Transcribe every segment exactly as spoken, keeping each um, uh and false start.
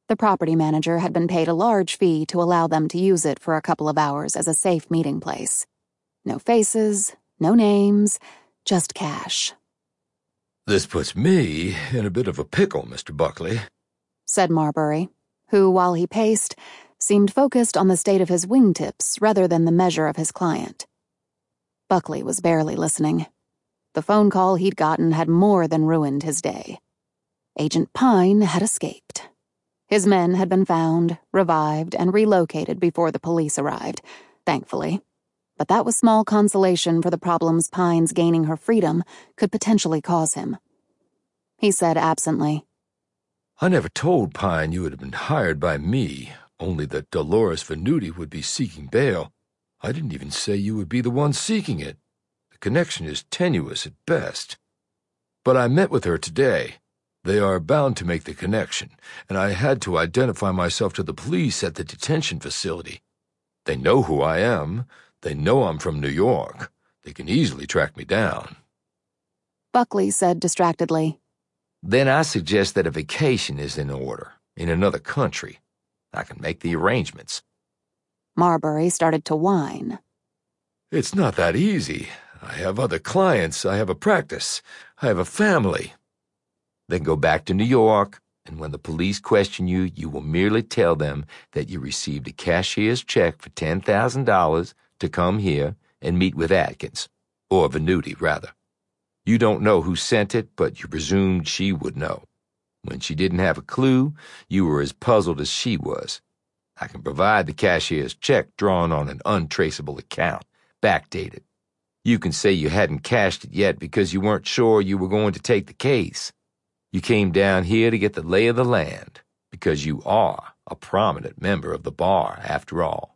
The property manager had been paid a large fee to allow them to use it for a couple of hours as a safe meeting place. No faces, no names, just cash. "This puts me in a bit of a pickle, Mister Buckley," said Marbury, who, while he paced, seemed focused on the state of his wingtips rather than the measure of his client. Buckley was barely listening. The phone call he'd gotten had more than ruined his day. Agent Pine had escaped. His men had been found, revived, and relocated before the police arrived, thankfully. But that was small consolation for the problems Pine's gaining her freedom could potentially cause him. He said absently, "I never told Pine you had been hired by me, only that Dolores Venuti would be seeking bail. I didn't even say you would be the one seeking it. The connection is tenuous at best. But I met with her today. They are bound to make the connection, and I had to identify myself to the police at the detention facility. They know who I am. They know I'm from New York. They can easily track me down." Buckley said distractedly, "Then I suggest that a vacation is in order, in another country. I can make the arrangements." Marbury started to whine. "It's not that easy. I have other clients. I have a practice. I have a family." "Then go back to New York, and when the police question you, you will merely tell them that you received a cashier's check for ten thousand dollars to come here and meet with Atkins, or Venuti, rather. You don't know who sent it, but you presumed she would know. When she didn't have a clue, you were as puzzled as she was. I can provide the cashier's check drawn on an untraceable account, backdated. You can say you hadn't cashed it yet because you weren't sure you were going to take the case. You came down here to get the lay of the land, because you are a prominent member of the bar, after all.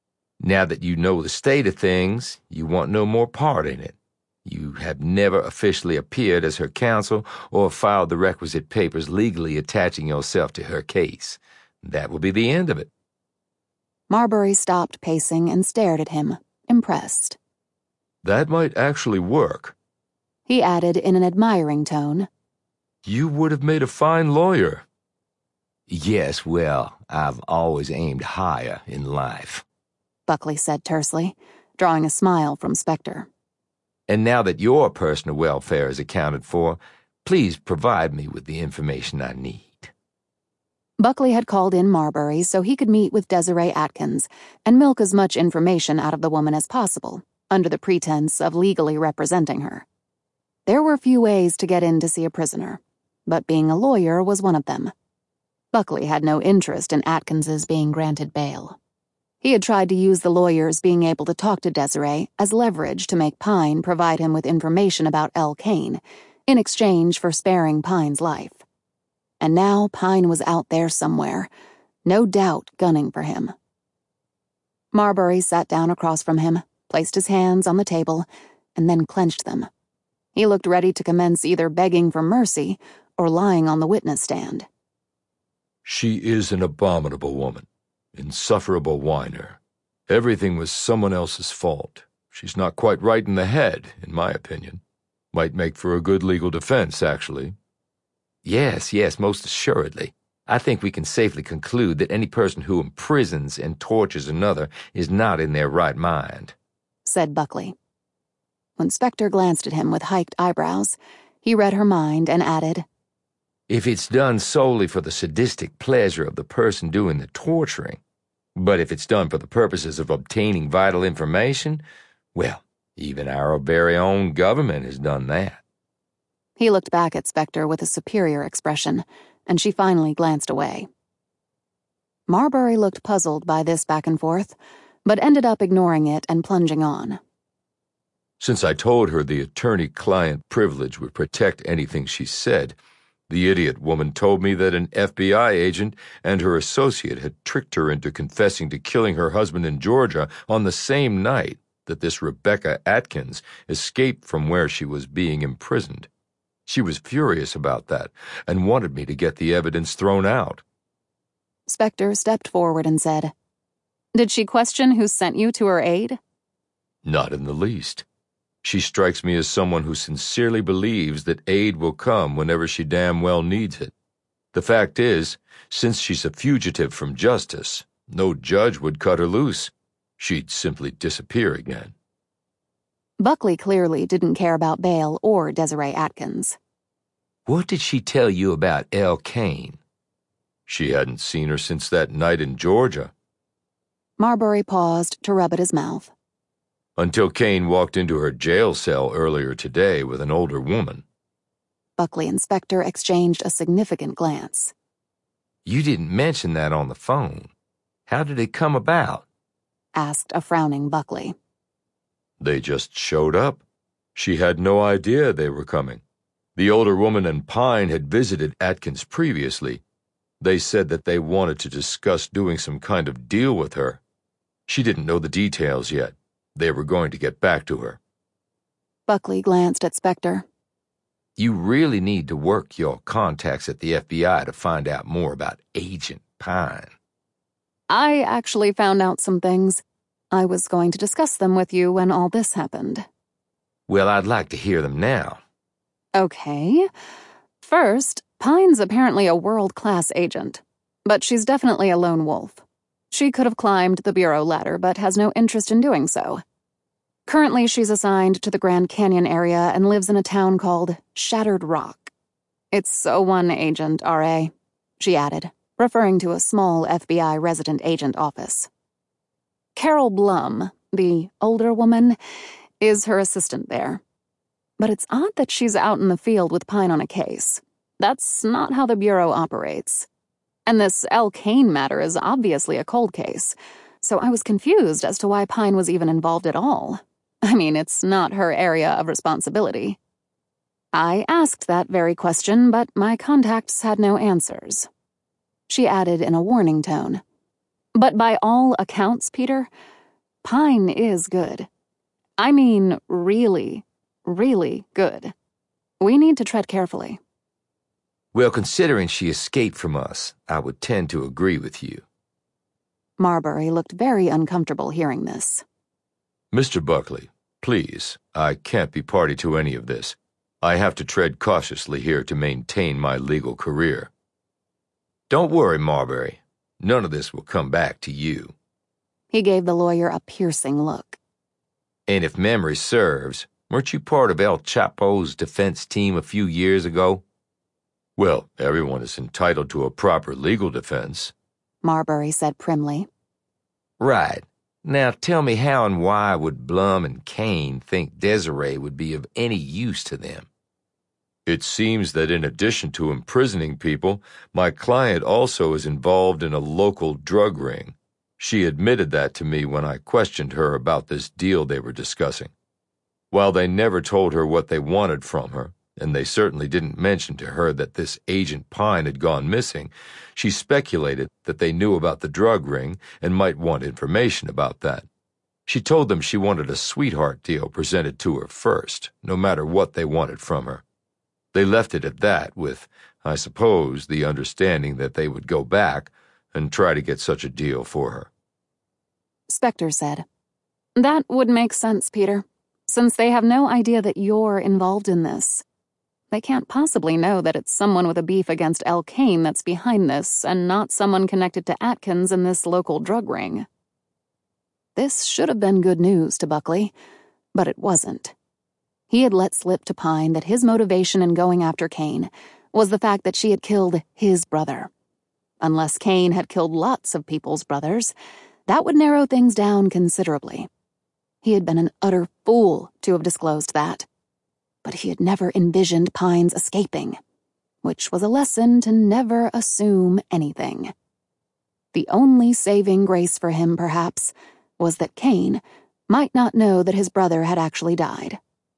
Now that you know the state of things, you want no more part in it. You have never officially appeared as her counsel or filed the requisite papers legally attaching yourself to her case. That will be the end of it." Marbury stopped pacing and stared at him, impressed. "That might actually work," he added in an admiring tone. "You would have made a fine lawyer." "Yes, well, I've always aimed higher in life," Buckley said tersely, drawing a smile from Spector. "And now that your personal welfare is accounted for, please provide me with the information I need." Buckley had called in Marbury so he could meet with Desiree Atkins and milk as much information out of the woman as possible, under the pretense of legally representing her. There were few ways to get in to see a prisoner, but being a lawyer was one of them. Buckley had no interest in Atkins's being granted bail. He had tried to use the lawyers being able to talk to Desiree as leverage to make Pine provide him with information about Elle Kane, in exchange for sparing Pine's life. And now Pine was out there somewhere, no doubt gunning for him. Marbury sat down across from him, placed his hands on the table, and then clenched them. He looked ready to commence either begging for mercy or lying on the witness stand. "She is an abominable woman. Insufferable whiner. Everything was someone else's fault. She's not quite right in the head, in my opinion. Might make for a good legal defense, actually." "Yes, yes, most assuredly. I think we can safely conclude that any person who imprisons and tortures another is not in their right mind," said Buckley. When Spector glanced at him with hiked eyebrows, he read her mind and added, "If it's done solely for the sadistic pleasure of the person doing the torturing, but if it's done for the purposes of obtaining vital information, well, even our very own government has done that." He looked back at Spector with a superior expression, and she finally glanced away. Marbury looked puzzled by this back and forth, but ended up ignoring it and plunging on. "Since I told her the attorney-client privilege would protect anything she said, the idiot woman told me that an F B I agent and her associate had tricked her into confessing to killing her husband in Georgia on the same night that this Rebecca Atkins escaped from where she was being imprisoned. She was furious about that and wanted me to get the evidence thrown out." Spector stepped forward and said, "Did she question who sent you to her aid?" "Not in the least. She strikes me as someone who sincerely believes that aid will come whenever she damn well needs it." The fact is, since she's a fugitive from justice, no judge would cut her loose. She'd simply disappear again. Buckley clearly didn't care about bail or Desiree Atkins. What did she tell you about Elle Kane? She hadn't seen her since that night in Georgia. Marbury paused to rub at his mouth. Until Kane walked into her jail cell earlier today with an older woman. Buckley and Spector exchanged a significant glance. You didn't mention that on the phone. How did it come about? Asked a frowning Buckley. They just showed up. She had no idea they were coming. The older woman and Pine had visited Atkins previously. They said that they wanted to discuss doing some kind of deal with her. She didn't know the details yet. They were going to get back to her. Buckley glanced at Spector. You really need to work your contacts at the F B I to find out more about Agent Pine. I actually found out some things. I was going to discuss them with you when all this happened. Well, I'd like to hear them now. Okay. First, Pine's apparently a world-class agent, but she's definitely a lone wolf. She could have climbed the bureau ladder, but has no interest in doing so. Currently, she's assigned to the Grand Canyon area and lives in a town called Shattered Rock. It's a one-agent R A, she added, referring to a small F B I resident agent office. Carol Blum, the older woman, is her assistant there. But it's odd that she's out in the field with Pine on a case. That's not how the Bureau operates. And this Elle Kane matter is obviously a cold case, so I was confused as to why Pine was even involved at all. I mean, it's not her area of responsibility. I asked that very question, but my contacts had no answers. She added in a warning tone. But by all accounts, Peter, Pine is good. I mean, really, really good. We need to tread carefully. Well, considering she escaped from us, I would tend to agree with you. Marbury looked very uncomfortable hearing this. Mister Buckley, please, I can't be party to any of this. I have to tread cautiously here to maintain my legal career. Don't worry, Marbury. None of this will come back to you. He gave the lawyer a piercing look. And if memory serves, weren't you part of El Chapo's defense team a few years ago? Well, everyone is entitled to a proper legal defense, Marbury said primly. Right. Now tell me how and why would Blum and Kane think Desiree would be of any use to them? It seems that in addition to imprisoning people, my client also is involved in a local drug ring. She admitted that to me when I questioned her about this deal they were discussing. While they never told her what they wanted from her, and they certainly didn't mention to her that this Agent Pine had gone missing, she speculated that they knew about the drug ring and might want information about that. She told them she wanted a sweetheart deal presented to her first, no matter what they wanted from her. They left it at that with, I suppose, the understanding that they would go back and try to get such a deal for her. Spector said, That would make sense, Peter, since they have no idea that you're involved in this. They can't possibly know that it's someone with a beef against Elle Kane that's behind this and not someone connected to Atkins in this local drug ring. This should have been good news to Buckley, but it wasn't. He had let slip to Pine that his motivation in going after Kane was the fact that she had killed his brother. Unless Kane had killed lots of people's brothers, that would narrow things down considerably. He had been an utter fool to have disclosed that. But he had never envisioned Pine's escaping, which was a lesson to never assume anything. The only saving grace for him, perhaps, was that Kane might not know that his brother had actually died.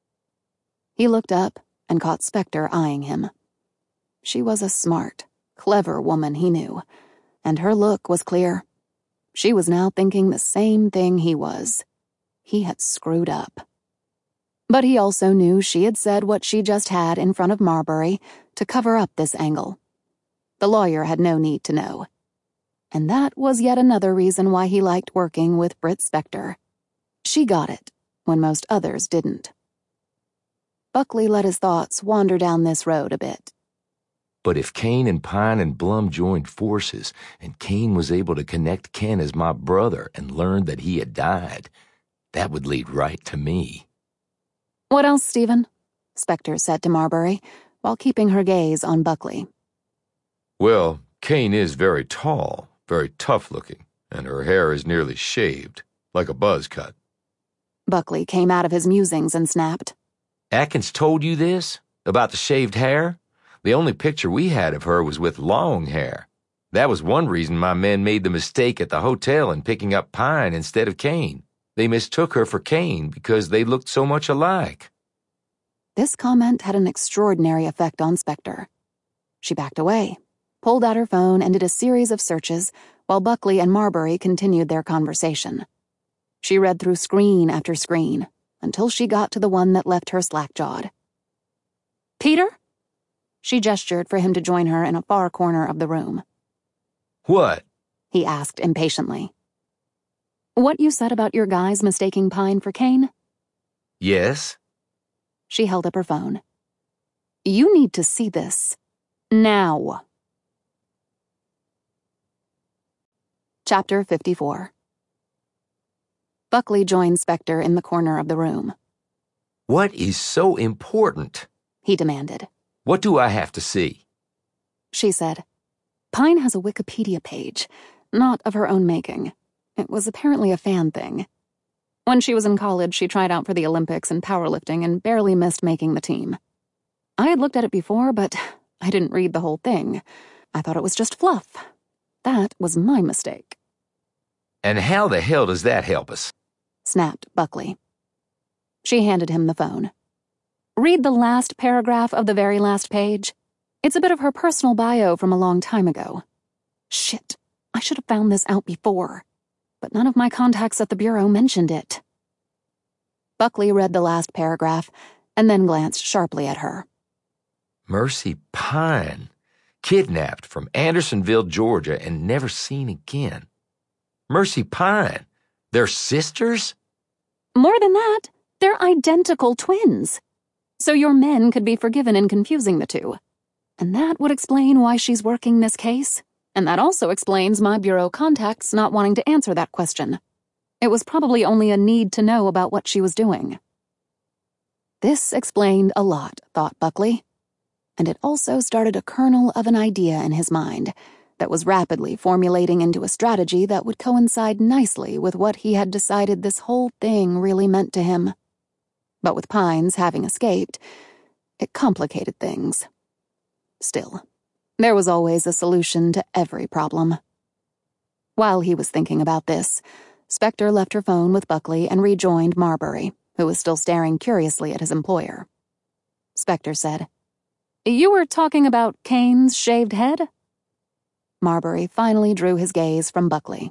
He looked up and caught Spector eyeing him. She was a smart, clever woman, he knew, and her look was clear. She was now thinking the same thing he was. He had screwed up. But he also knew she had said what she just had in front of Marbury to cover up this angle. The lawyer had no need to know. And that was yet another reason why he liked working with Britt Spector. She got it when most others didn't. Buckley let his thoughts wander down this road a bit. But if Kane and Pine and Blum joined forces, and Kane was able to connect Ken as my brother and learned that he had died, that would lead right to me. "What else, Stephen?" Spector said to Marbury, while keeping her gaze on Buckley. Well, Kane is very tall, very tough-looking, and her hair is nearly shaved, like a buzz cut. Buckley came out of his musings and snapped. Atkins told you this? About the shaved hair? The only picture we had of her was with long hair. That was one reason my men made the mistake at the hotel in picking up Pine instead of Kane. They mistook her for Kane because they looked so much alike. This comment had an extraordinary effect on Spector. She backed away, pulled out her phone, and did a series of searches while Buckley and Marbury continued their conversation. She read through screen after screen until she got to the one that left her slack-jawed. "Peter?" She gestured for him to join her in a far corner of the room. What? He asked impatiently. "What you said about your guys mistaking Pine for Kane?" Yes? She held up her phone. "You need to see this. Now." Chapter fifty-four. Buckley joined Spector in the corner of the room. What is so important? He demanded. What do I have to see? She said, "Pine has a Wikipedia page, not of her own making. It was apparently a fan thing. When she was in college, she tried out for the Olympics in powerlifting and barely missed making the team. I had looked at it before, but I didn't read the whole thing. I thought it was just fluff. That was my mistake." And how the hell does that help us? Snapped Buckley. She handed him the phone. "Read the last paragraph of the very last page. It's a bit of her personal bio from a long time ago. Shit, I should have found this out before. But none of my contacts at the Bureau mentioned it." Buckley read the last paragraph and then glanced sharply at her. Mercy Pine, kidnapped from Andersonville, Georgia, and never seen again. Mercy Pine, they're sisters? "More than that, they're identical twins. So your men could be forgiven in confusing the two. And that would explain why she's working this case. And that also explains my Bureau contacts not wanting to answer that question. It was probably only a need to know about what she was doing." This explained a lot, thought Buckley. And it also started a kernel of an idea in his mind that was rapidly formulating into a strategy that would coincide nicely with what he had decided this whole thing really meant to him. But with Pines having escaped, it complicated things. Still, there was always a solution to every problem. While he was thinking about this, Spector left her phone with Buckley and rejoined Marbury, who was still staring curiously at his employer. Spector said, "You were talking about Kane's shaved head?" Marbury finally drew his gaze from Buckley.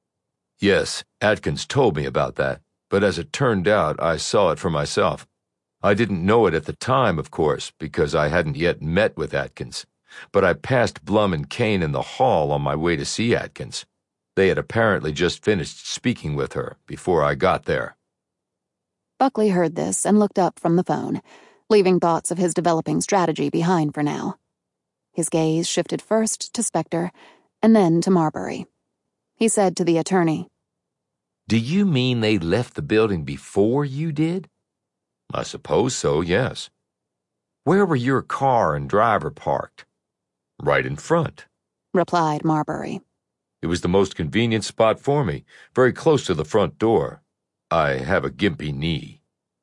Yes, Atkins told me about that, but as it turned out, I saw it for myself. I didn't know it at the time, of course, because I hadn't yet met with Atkins, but I passed Blum and Kane in the hall on my way to see Atkins. They had apparently just finished speaking with her before I got there. Buckley heard this and looked up from the phone, leaving thoughts of his developing strategy behind for now. His gaze shifted first to Spector and then to Marbury. He said to the attorney, Do you mean they left the building before you did? I suppose so, yes. Where were your car and driver parked? Right in front, replied Marbury. It was the most convenient spot for me, very close to the front door. I have a gimpy knee.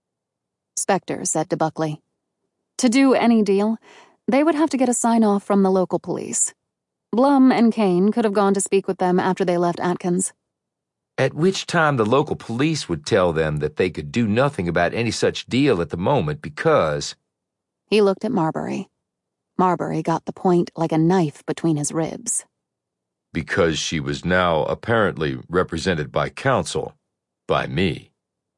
Spector said to Buckley, To do any deal, they would have to get a sign-off from the local police. Blum and Kane could have gone to speak with them after they left Atkins. At which time the local police would tell them that they could do nothing about any such deal at the moment because... He looked at Marbury. Marbury got the point like a knife between his ribs. Because she was now apparently represented by counsel, by me.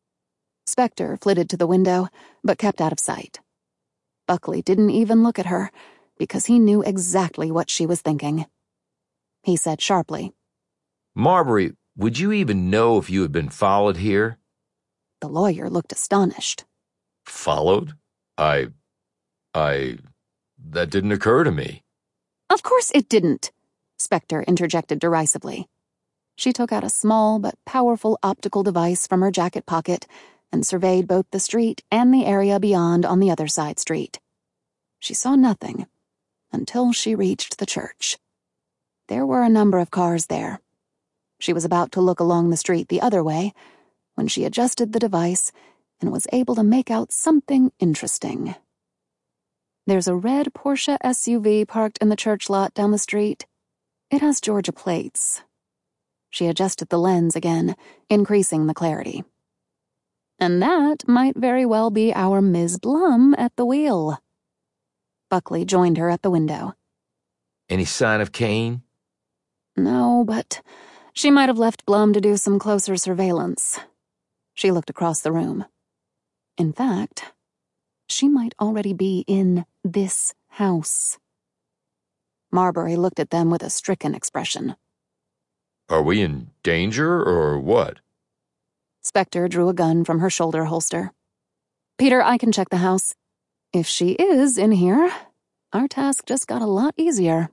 Spector flitted to the window, but kept out of sight. Buckley didn't even look at her, because he knew exactly what she was thinking. He said sharply, Marbury, would you even know if you had been followed here? The lawyer looked astonished. Followed? I... I... That didn't occur to me. Of course it didn't, Spectre interjected derisively. She took out a small but powerful optical device from her jacket pocket and surveyed both the street and the area beyond on the other side street. She saw nothing until she reached the church. There were a number of cars there. She was about to look along the street the other way when she adjusted the device and was able to make out something interesting. There's a red Porsche S U V parked in the church lot down the street. It has Georgia plates. She adjusted the lens again, increasing the clarity. And that might very well be our Miz Blum at the wheel. Buckley joined her at the window. Any sign of Kane? No, but she might have left Blum to do some closer surveillance. She looked across the room. In fact, she might already be in this house. Marbury looked at them with a stricken expression. Are we in danger, or what? Spectre drew a gun from her shoulder holster. Peter, I can check the house. If she is in here, our task just got a lot easier.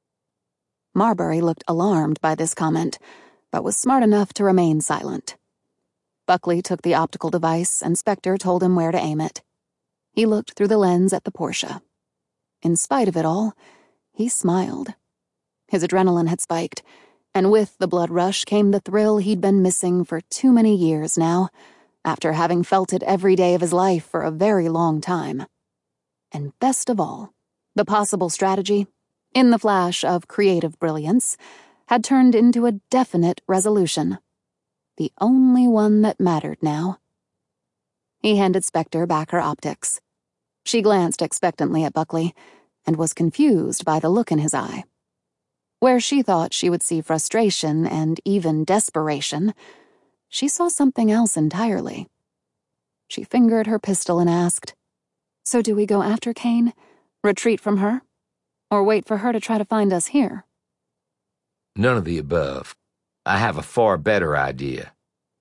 Marbury looked alarmed by this comment, but was smart enough to remain silent. Buckley took the optical device, and Spectre told him where to aim it. He looked through the lens at the Porsche. In spite of it all, he smiled. His adrenaline had spiked, and with the blood rush came the thrill he'd been missing for too many years now, after having felt it every day of his life for a very long time. And best of all, the possible strategy, in the flash of creative brilliance, had turned into a definite resolution. The only one that mattered now. He handed Spectre back her optics. She glanced expectantly at Buckley, and was confused by the look in his eye. Where she thought she would see frustration and even desperation, she saw something else entirely. She fingered her pistol and asked, "So do we go after Kane? Retreat from her? Or wait for her to try to find us here?" None of the above. I have a far better idea.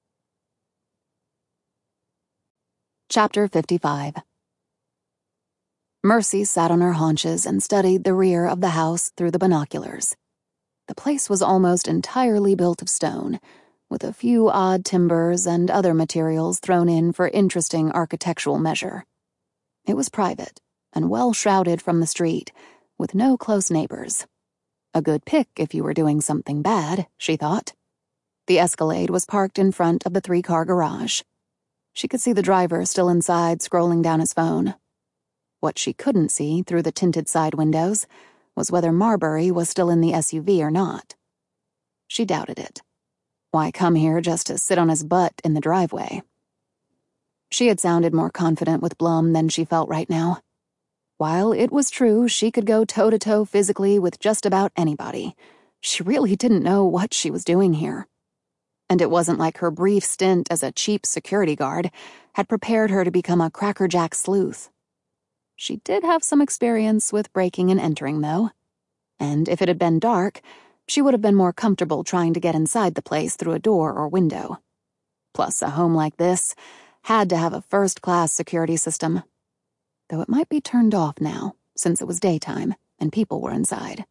Chapter fifty-five. Mercy sat on her haunches and studied the rear of the house through the binoculars. The place was almost entirely built of stone, with a few odd timbers and other materials thrown in for interesting architectural measure. It was private and well shrouded from the street, with no close neighbors. A good pick if you were doing something bad, she thought. The Escalade was parked in front of the three-car garage. She could see the driver still inside scrolling down his phone. What she couldn't see through the tinted side windows was whether Marbury was still in the S U V or not. She doubted it. Why come here just to sit on his butt in the driveway? She had sounded more confident with Blum than she felt right now. While it was true she could go toe-to-toe physically with just about anybody, she really didn't know what she was doing here. And it wasn't like her brief stint as a cheap security guard had prepared her to become a crackerjack sleuth. She did have some experience with breaking and entering, though. And if it had been dark, she would have been more comfortable trying to get inside the place through a door or window. Plus, a home like this had to have a first-class security system. Though it might be turned off now, since it was daytime and people were inside.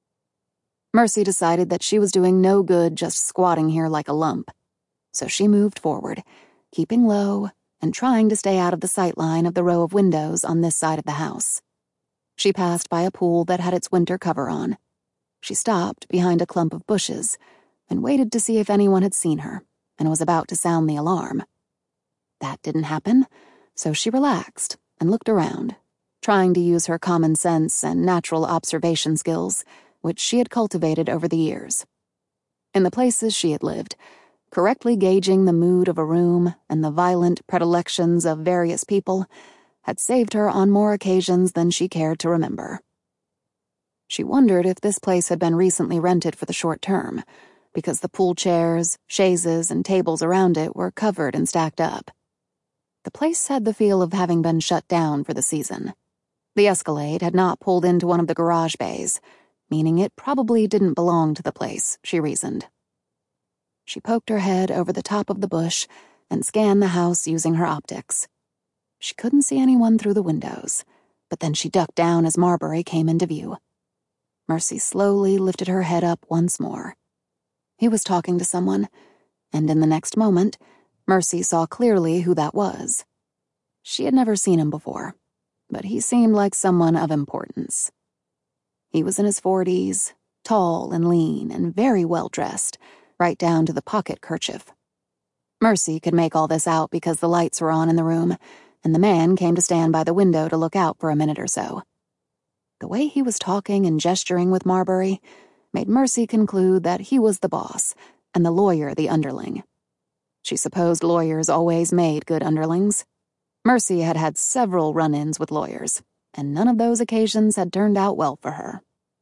Mercy decided that she was doing no good just squatting here like a lump. So she moved forward, keeping low and trying to stay out of the sight line of the row of windows on this side of the house. She passed by a pool that had its winter cover on. She stopped behind a clump of bushes and waited to see if anyone had seen her and was about to sound the alarm. That didn't happen, so she relaxed and looked around, trying to use her common sense and natural observation skills, which she had cultivated over the years. In the places she had lived, correctly gauging the mood of a room and the violent predilections of various people had saved her on more occasions than she cared to remember. She wondered if this place had been recently rented for the short term, because the pool chairs, chaises, and tables around it were covered and stacked up. The place had the feel of having been shut down for the season. The Escalade had not pulled into one of the garage bays, meaning it probably didn't belong to the place, she reasoned. She poked her head over the top of the bush and scanned the house using her optics. She couldn't see anyone through the windows, but then she ducked down as Marbury came into view. Mercy slowly lifted her head up once more. He was talking to someone, and in the next moment, Mercy saw clearly who that was. She had never seen him before, but he seemed like someone of importance. He was in his forties, tall and lean and very well dressed, right down to the pocket kerchief. Mercy could make all this out because the lights were on in the room, and the man came to stand by the window to look out for a minute or so. The way he was talking and gesturing with Marbury made Mercy conclude that he was the boss and the lawyer the underling. She supposed lawyers always made good underlings. Mercy had had several run-ins with lawyers, and none of those occasions had turned out well for her.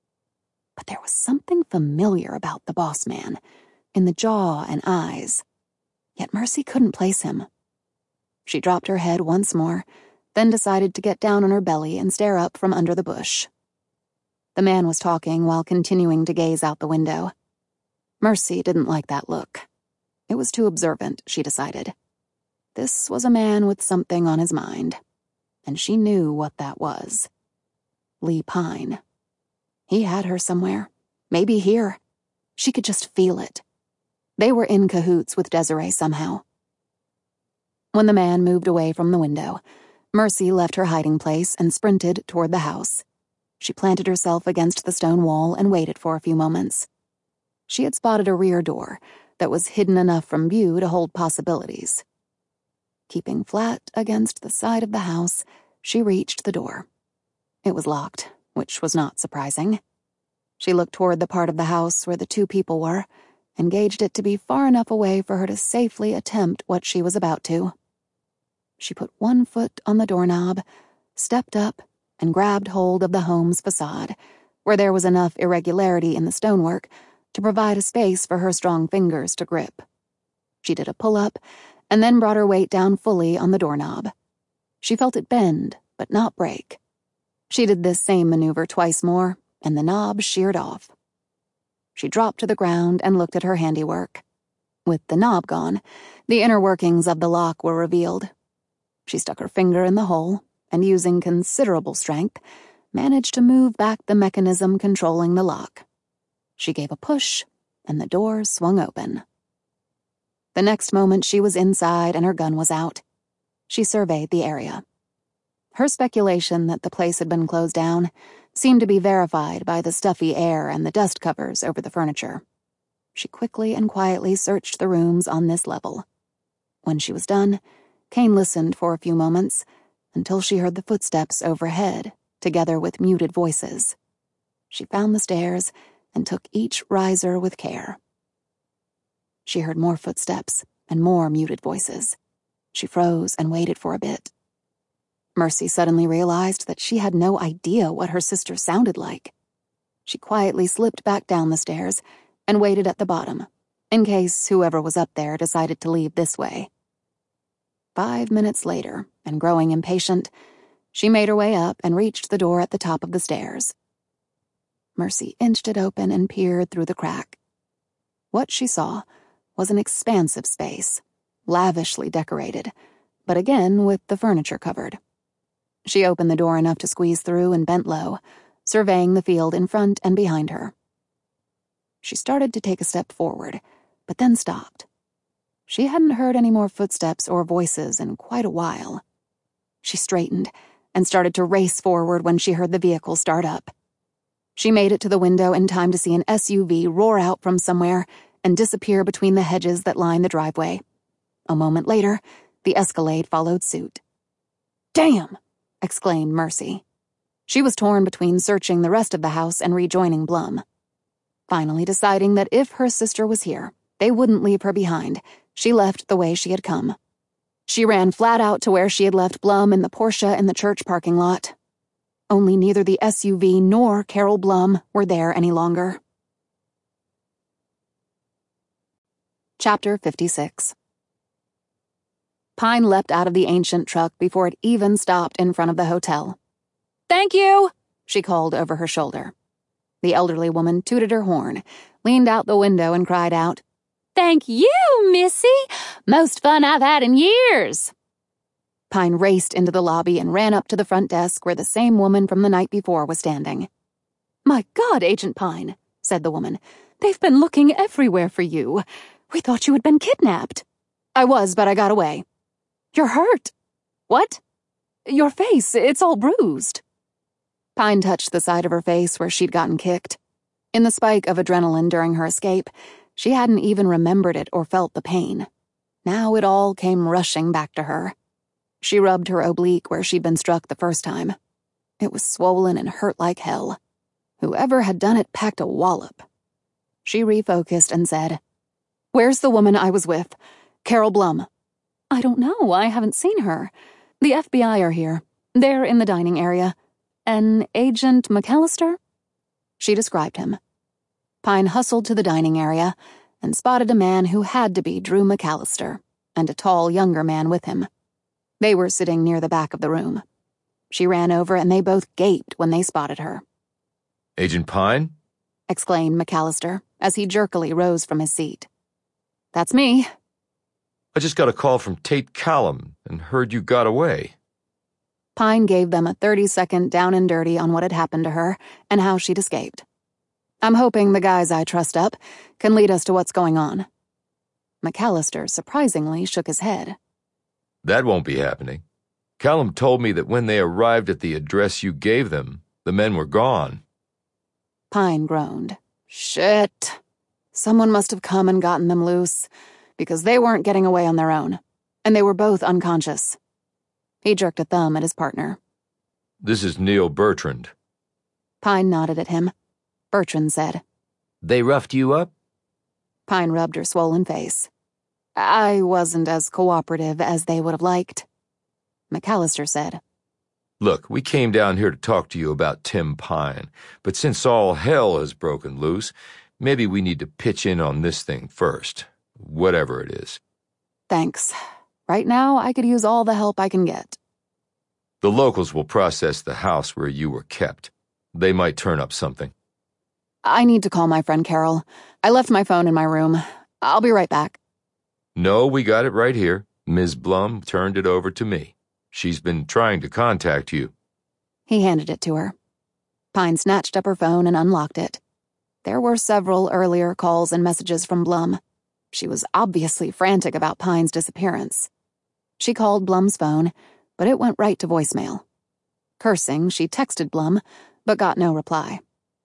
But there was something familiar about the boss man, in the jaw and eyes. Yet Mercy couldn't place him. She dropped her head once more, then decided to get down on her belly and stare up from under the bush. The man was talking while continuing to gaze out the window. Mercy didn't like that look. It was too observant, she decided. This was a man with something on his mind, and she knew what that was. Lee Pine. He had her somewhere, maybe here. She could just feel it. They were in cahoots with Desiree somehow. When the man moved away from the window, Mercy left her hiding place and sprinted toward the house. She planted herself against the stone wall and waited for a few moments. She had spotted a rear door that was hidden enough from view to hold possibilities. Keeping flat against the side of the house, she reached the door. It was locked, which was not surprising. She looked toward the part of the house where the two people were, and gauged it to be far enough away for her to safely attempt what she was about to. She put one foot on the doorknob, stepped up, and grabbed hold of the home's facade, where there was enough irregularity in the stonework to provide a space for her strong fingers to grip. She did a pull-up, and then brought her weight down fully on the doorknob. She felt it bend, but not break. She did this same maneuver twice more, and the knob sheared off. She dropped to the ground and looked at her handiwork. With the knob gone, the inner workings of the lock were revealed. She stuck her finger in the hole, and using considerable strength, managed to move back the mechanism controlling the lock. She gave a push, and the door swung open. The next moment she was inside and her gun was out. She surveyed the area. Her speculation that the place had been closed down seemed to be verified by the stuffy air and the dust covers over the furniture. She quickly and quietly searched the rooms on this level. When she was done, Kane listened for a few moments until she heard the footsteps overhead, together with muted voices. She found the stairs and took each riser with care. She heard more footsteps and more muted voices. She froze and waited for a bit. Mercy suddenly realized that she had no idea what her sister sounded like. She quietly slipped back down the stairs and waited at the bottom, in case whoever was up there decided to leave this way. Five minutes later, and growing impatient, she made her way up and reached the door at the top of the stairs. Mercy inched it open and peered through the crack. What she saw was an expansive space, lavishly decorated, but again with the furniture covered. She opened the door enough to squeeze through and bent low, surveying the field in front and behind her. She started to take a step forward, but then stopped. She hadn't heard any more footsteps or voices in quite a while. She straightened and started to race forward when she heard the vehicle start up. She made it to the window in time to see an S U V roar out from somewhere and disappear between the hedges that lined the driveway. A moment later, the Escalade followed suit. "Damn!" exclaimed Mercy. She was torn between searching the rest of the house and rejoining Blum. Finally deciding that if her sister was here, they wouldn't leave her behind, she left the way she had come. She ran flat out to where she had left Blum in the Porsche in the church parking lot. Only neither the S U V nor Carol Blum were there any longer. Chapter fifty-six. Pine leapt out of the ancient truck before it even stopped in front of the hotel. "Thank you," she called over her shoulder. The elderly woman tooted her horn, leaned out the window and cried out, "Thank you, Missy! Most fun I've had in years!" Pine raced into the lobby and ran up to the front desk where the same woman from the night before was standing. "My God, Agent Pine," said the woman. "They've been looking everywhere for you. We thought you had been kidnapped." "I was, but I got away." "You're hurt." "What?" "Your face, it's all bruised." Pine touched the side of her face where she'd gotten kicked. In the spike of adrenaline during her escape, she hadn't even remembered it or felt the pain. Now it all came rushing back to her. She rubbed her oblique where she'd been struck the first time. It was swollen and hurt like hell. Whoever had done it packed a wallop. She refocused and said, "Where's the woman I was with? Carol Blum." "I don't know. I haven't seen her. The F B I are here. They're in the dining area. An Agent McAllister?" She described him. Pine hustled to the dining area and spotted a man who had to be Drew McAllister, and a tall, younger man with him. They were sitting near the back of the room. She ran over and they both gaped when they spotted her. "Agent Pine?" exclaimed McAllister as he jerkily rose from his seat. "That's me." "I just got a call from Tate Callum and heard you got away." Pine gave them a thirty-second down and dirty on what had happened to her and how she'd escaped. "I'm hoping the guys I trussed up can lead us to what's going on." McAllister surprisingly shook his head. "That won't be happening. Callum told me that when they arrived at the address you gave them, the men were gone." Pine groaned. "Shit. Someone must have come and gotten them loose, because they weren't getting away on their own, and they were both unconscious." He jerked a thumb at his partner. "This is Neil Bertrand." Pine nodded at him. Bertrand said, "They roughed you up?" Pine rubbed her swollen face. "I wasn't as cooperative as they would have liked." McAllister said, "Look, we came down here to talk to you about Tim Pine, but since all hell has broken loose, maybe we need to pitch in on this thing first, whatever it is." "Thanks. Right now, I could use all the help I can get." "The locals will process the house where you were kept. They might turn up something." "I need to call my friend Carol. I left my phone in my room. I'll be right back." "No, we got it right here. Miz Blum turned it over to me. She's been trying to contact you." He handed it to her. Pine snatched up her phone and unlocked it. There were several earlier calls and messages from Blum. She was obviously frantic about Pine's disappearance. She called Blum's phone, but it went right to voicemail. Cursing, she texted Blum, but got no reply.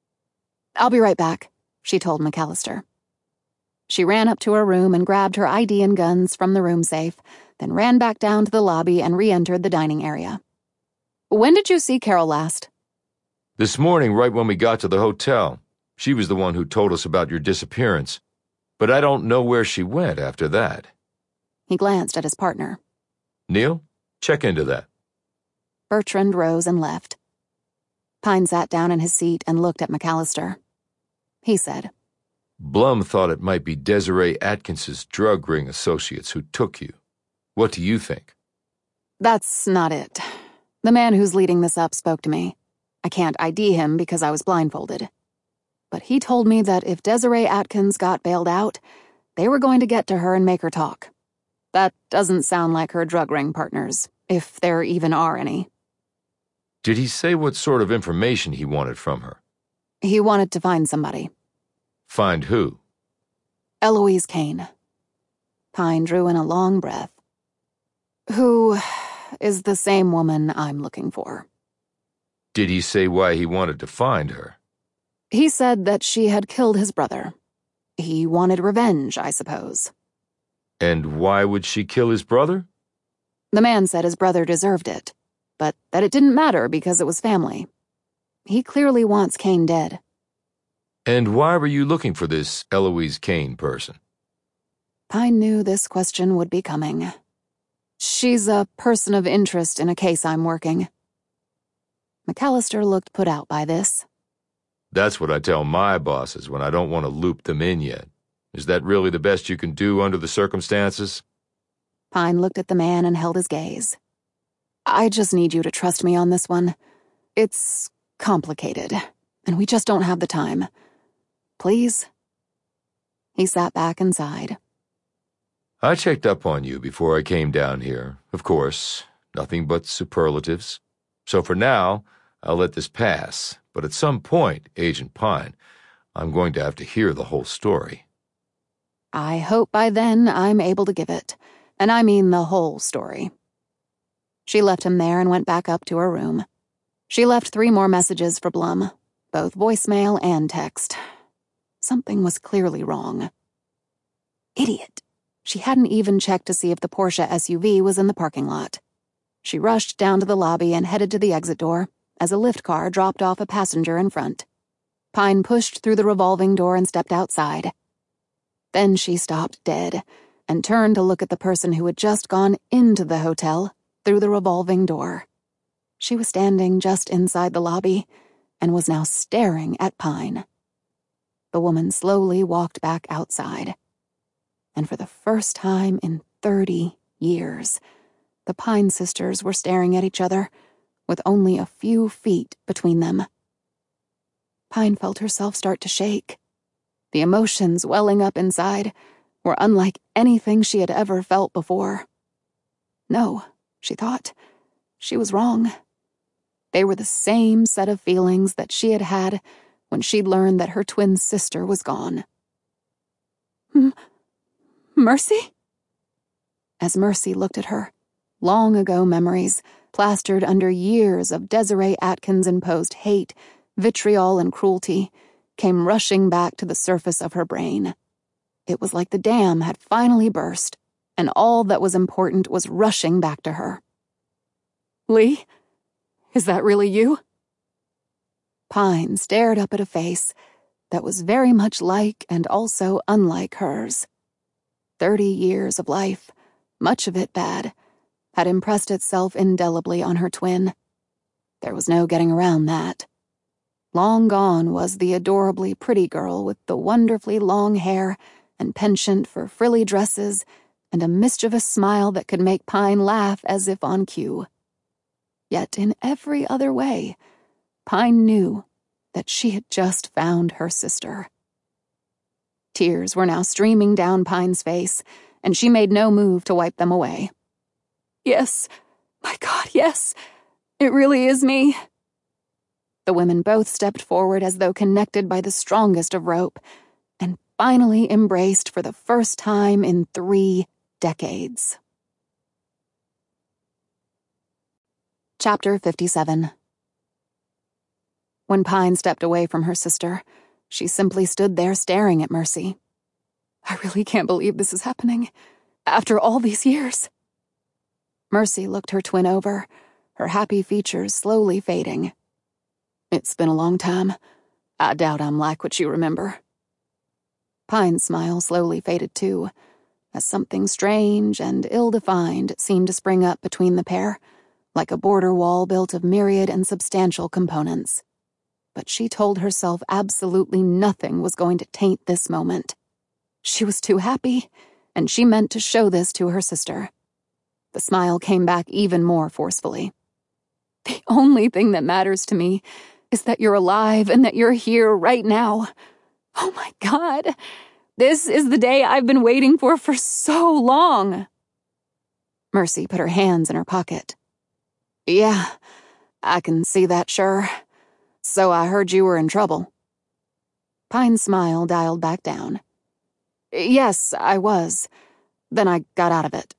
"I'll be right back," she told McAllister. She ran up to her room and grabbed her I D and guns from the room safe, then ran back down to the lobby and re-entered the dining area. "When did you see Carol last?" "This morning, right when we got to the hotel. She was the one who told us about your disappearance. But I don't know where she went after that." He glanced at his partner. "Neil, check into that." Bertrand rose and left. Pine sat down in his seat and looked at McAllister. He said, "Blum thought it might be Desiree Atkins's drug ring associates who took you. What do you think?" "That's not it. The man who's leading this up spoke to me. I can't I D him because I was blindfolded. But he told me that if Desiree Atkins got bailed out, they were going to get to her and make her talk. That doesn't sound like her drug ring partners, if there even are any." "Did he say what sort of information he wanted from her?" "He wanted to find somebody." "Find who?" "Eloise Kane." Pine drew in a long breath. "Who is the same woman I'm looking for." "Did he say why he wanted to find her?" "He said that she had killed his brother. He wanted revenge, I suppose." "And why would she kill his brother?" "The man said his brother deserved it, but that it didn't matter because it was family. He clearly wants Kane dead." "And why were you looking for this Eloise Kane person?" Pine knew this question would be coming. "She's a person of interest in a case I'm working." McAllister looked put out by this. "That's what I tell my bosses when I don't want to loop them in yet. Is that really the best you can do under the circumstances?" Pine looked at the man and held his gaze. "I just need you to trust me on this one. It's complicated, and we just don't have the time. Please?" He sat back and sighed. "I checked up on you before I came down here, of course. Nothing but superlatives. So for now, I'll let this pass, but at some point, Agent Pine, I'm going to have to hear the whole story. I hope by then I'm able to give it, and I mean the whole story. She left him there and went back up to her room. She left three more messages for Blum, both voicemail and text. Something was clearly wrong. Idiot. She hadn't even checked to see if the Porsche S U V was in the parking lot. She rushed down to the lobby and headed to the exit door as a lift car dropped off a passenger in front. Pine pushed through the revolving door and stepped outside. Then she stopped dead and turned to look at the person who had just gone into the hotel through the revolving door. She was standing just inside the lobby and was now staring at Pine. The woman slowly walked back outside. And for the first time in thirty years, the Pine sisters were staring at each other with only a few feet between them. Pine felt herself start to shake. The emotions welling up inside were unlike anything she had ever felt before. No, she thought, she was wrong. They were the same set of feelings that she had had when she'd learned that her twin sister was gone. M- Mercy? As Mercy looked at her, long ago memories, plastered under years of Desiree Atkins-imposed hate, vitriol, and cruelty, came rushing back to the surface of her brain. It was like the dam had finally burst, and all that was important was rushing back to her. Lee? Is that really you? Pine stared up at a face that was very much like and also unlike hers. Thirty years of life, much of it bad, had impressed itself indelibly on her twin. There was no getting around that. Long gone was the adorably pretty girl with the wonderfully long hair and penchant for frilly dresses and a mischievous smile that could make Pine laugh as if on cue. Yet in every other way, Pine knew that she had just found her sister. Tears were now streaming down Pine's face, and she made no move to wipe them away. Yes, my God, yes, it really is me. The women both stepped forward as though connected by the strongest of rope, and finally embraced for the first time in three decades. Chapter fifty-seven. When Pine stepped away from her sister, she simply stood there staring at Mercy. I really can't believe this is happening. After all these years. Mercy looked her twin over, her happy features slowly fading. It's been a long time. I doubt I'm like what you remember. Pine's smile slowly faded too, as something strange and ill-defined seemed to spring up between the pair, like a border wall built of myriad and substantial components. But she told herself absolutely nothing was going to taint this moment. She was too happy, and she meant to show this to her sister. The smile came back even more forcefully. The only thing that matters to me is that you're alive and that you're here right now. Oh my God, this is the day I've been waiting for for so long. Mercy put her hands in her pocket. Yeah, I can see that, sure. So I heard you were in trouble. Pine's smile dialed back down. Yes, I was. Then I got out of it.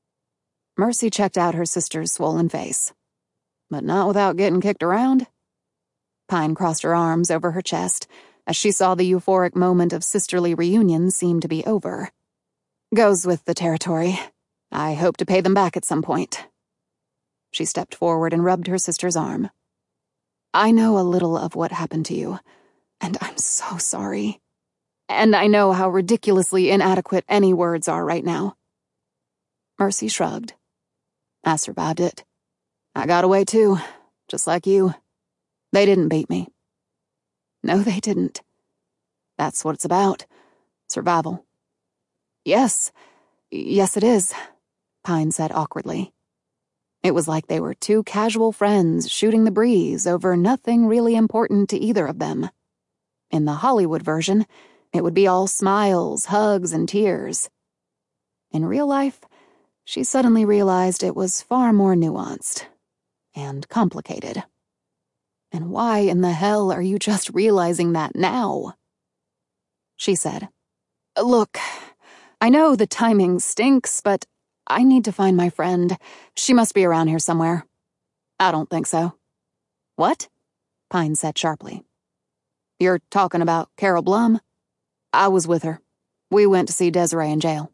Mercy checked out her sister's swollen face. But not without getting kicked around. Pine crossed her arms over her chest as she saw the euphoric moment of sisterly reunion seem to be over. Goes with the territory. I hope to pay them back at some point. She stepped forward and rubbed her sister's arm. I know a little of what happened to you, and I'm so sorry. And I know how ridiculously inadequate any words are right now. Mercy shrugged. I survived it. I got away too, just like you. They didn't beat me. No, they didn't. That's what it's about. Survival. Yes, yes it is, Pine said awkwardly. It was like they were two casual friends shooting the breeze over nothing really important to either of them. In the Hollywood version, it would be all smiles, hugs, and tears. In real life, she suddenly realized it was far more nuanced and complicated. And why in the hell are you just realizing that now? She said, Look, I know the timing stinks, but I need to find my friend. She must be around here somewhere. I don't think so. What? Pine said sharply. You're talking about Carol Blum? I was with her. We went to see Desiree in jail.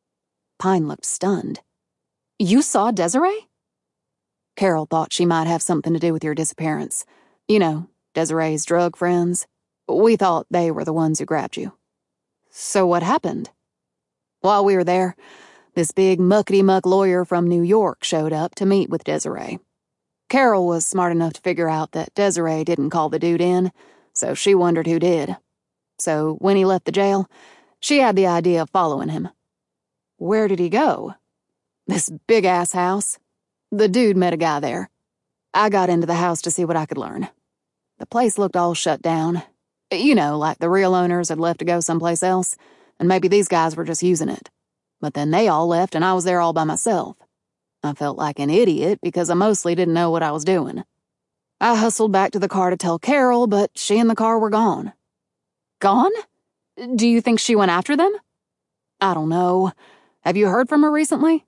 Pine looked stunned. You saw Desiree? Carol thought she might have something to do with your disappearance. You know, Desiree's drug friends. We thought they were the ones who grabbed you. So what happened? While we were there, this big muckety-muck lawyer from New York showed up to meet with Desiree. Carol was smart enough to figure out that Desiree didn't call the dude in, so she wondered who did. So when he left the jail, she had the idea of following him. Where did he go? This big-ass house. The dude met a guy there. I got into the house to see what I could learn. The place looked all shut down. You know, like the real owners had left to go someplace else, and maybe these guys were just using it. But then they all left and I was there all by myself. I felt like an idiot because I mostly didn't know what I was doing. I hustled back to the car to tell Carol, but she and the car were gone. Gone? Do you think she went after them? I don't know. Have you heard from her recently?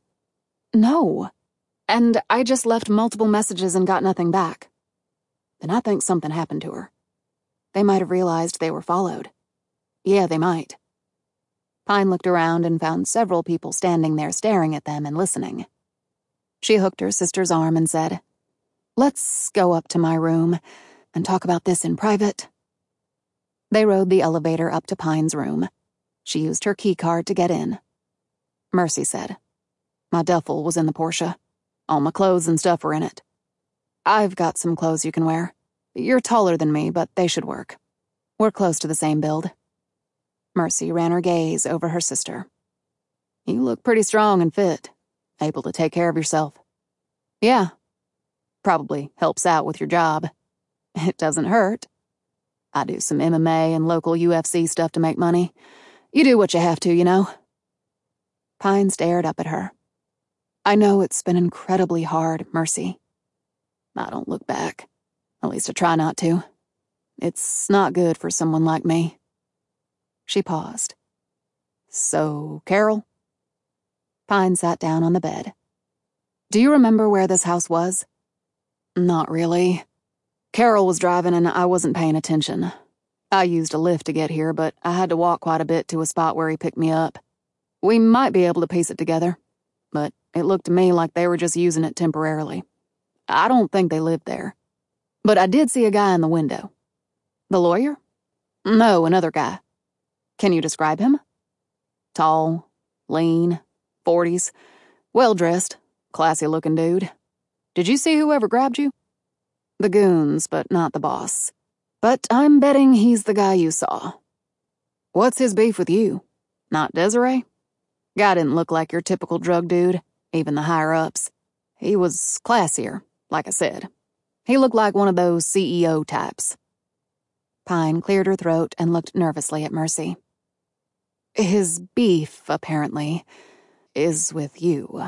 No. And I just left multiple messages and got nothing back. Then I think something happened to her. They might have realized they were followed. Yeah, they might. Pine looked around and found several people standing there staring at them and listening. She hooked her sister's arm and said, Let's go up to my room and talk about this in private. They rode the elevator up to Pine's room. She used her key card to get in. Mercy said, My duffel was in the Porsche. All my clothes and stuff were in it. I've got some clothes you can wear. You're taller than me, but they should work. We're close to the same build. Mercy ran her gaze over her sister. You look pretty strong and fit, able to take care of yourself. Yeah. Probably helps out with your job. It doesn't hurt. I do some M M A and local U F C stuff to make money. You do what you have to, you know. Pine stared up at her. I know it's been incredibly hard, Mercy. I don't look back. At least I try not to. It's not good for someone like me. She paused. So, Carol? Pine sat down on the bed. Do you remember where this house was? Not really. Carol was driving and I wasn't paying attention. I used a lift to get here, but I had to walk quite a bit to a spot where he picked me up. We might be able to piece it together, but it looked to me like they were just using it temporarily. I don't think they lived there. But I did see a guy in the window. The lawyer? No, another guy. Can you describe him? Tall, lean, forties, well-dressed, classy-looking dude. Did you see whoever grabbed you? The goons, but not the boss. But I'm betting he's the guy you saw. What's his beef with you? Not Desiree? Guy didn't look like your typical drug dude, even the higher-ups. He was classier, like I said. He looked like one of those C E O types. Pine cleared her throat and looked nervously at Mercy. His beef, apparently, is with you.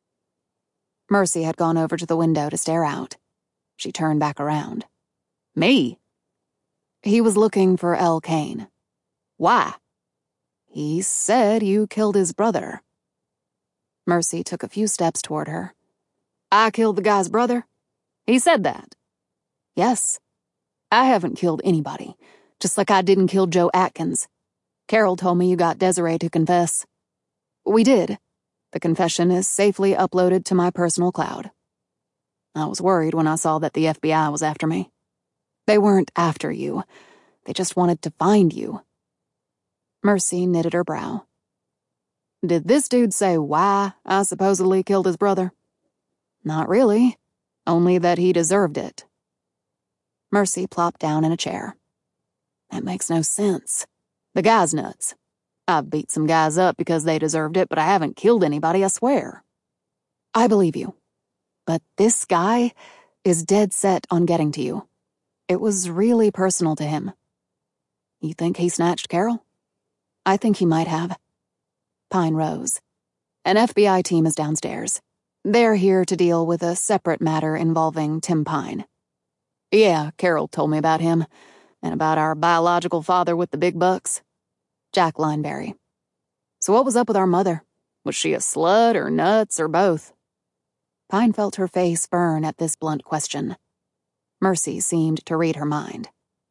Mercy had gone over to the window to stare out. She turned back around. Me? He was looking for El Kane. Why? He said you killed his brother. Mercy took a few steps toward her. I killed the guy's brother? He said that. Yes. I haven't killed anybody, just like I didn't kill Joe Atkins. Carol told me you got Desiree to confess. We did. The confession is safely uploaded to my personal cloud. I was worried when I saw that the F B I was after me. They weren't after you. They just wanted to find you. Mercy knitted her brow. Did this dude say why I supposedly killed his brother? Not really. Only that he deserved it. Mercy plopped down in a chair. That makes no sense. The guy's nuts. I've beat some guys up because they deserved it, but I haven't killed anybody, I swear. I believe you. But this guy is dead set on getting to you. It was really personal to him. You think he snatched Carol? I think he might have. Pine rose. An F B I team is downstairs. They're here to deal with a separate matter involving Tim Pine. Yeah, Carol told me about him, and about our biological father with the big bucks. Jack Lineberry. So what was up with our mother? Was she a slut or nuts or both? Pine felt her face burn at this blunt question. Mercy seemed to read her mind.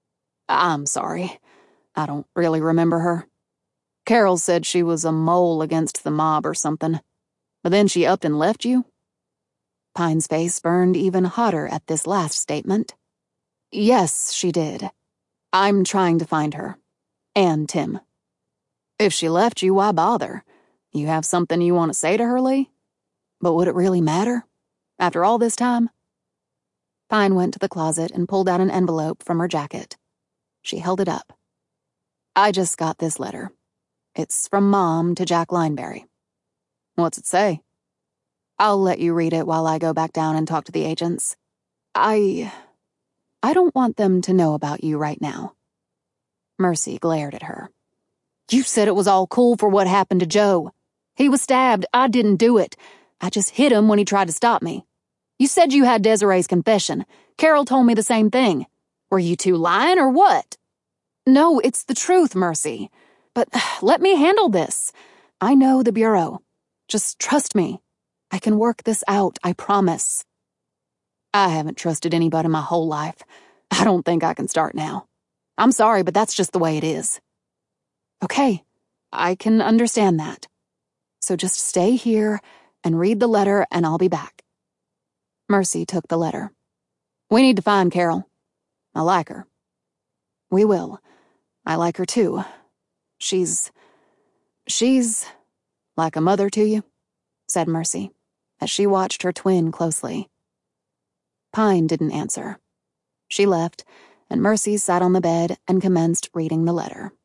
I'm sorry. I don't really remember her. Carol said she was a mole against the mob or something. But then she upped and left you? Pine's face burned even hotter at this last statement. Yes, she did. I'm trying to find her. And Tim. If she left you, why bother? You have something you want to say to her, Lee? But would it really matter? After all this time? Pine went to the closet and pulled out an envelope from her jacket. She held it up. I just got this letter. It's from Mom to Jack Lineberry. What's it say? I'll let you read it while I go back down and talk to the agents. I... I don't want them to know about you right now. Mercy glared at her. You said it was all cool for what happened to Joe. He was stabbed. I didn't do it. I just hit him when he tried to stop me. You said you had Desiree's confession. Carol told me the same thing. Were you two lying or what? No, it's the truth, Mercy. But let me handle this. I know the Bureau. Just trust me. I can work this out, I promise. I haven't trusted anybody my whole life. I don't think I can start now. I'm sorry, but that's just the way it is. Okay, I can understand that. So just stay here and read the letter and I'll be back. Mercy took the letter. We need to find Carol. I like her. We will. I like her too. She's... she's... like a mother to you, said Mercy, as she watched her twin closely. Pine didn't answer. She left, and Mercy sat on the bed and commenced reading the letter.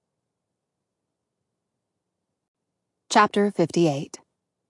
Chapter fifty-eight.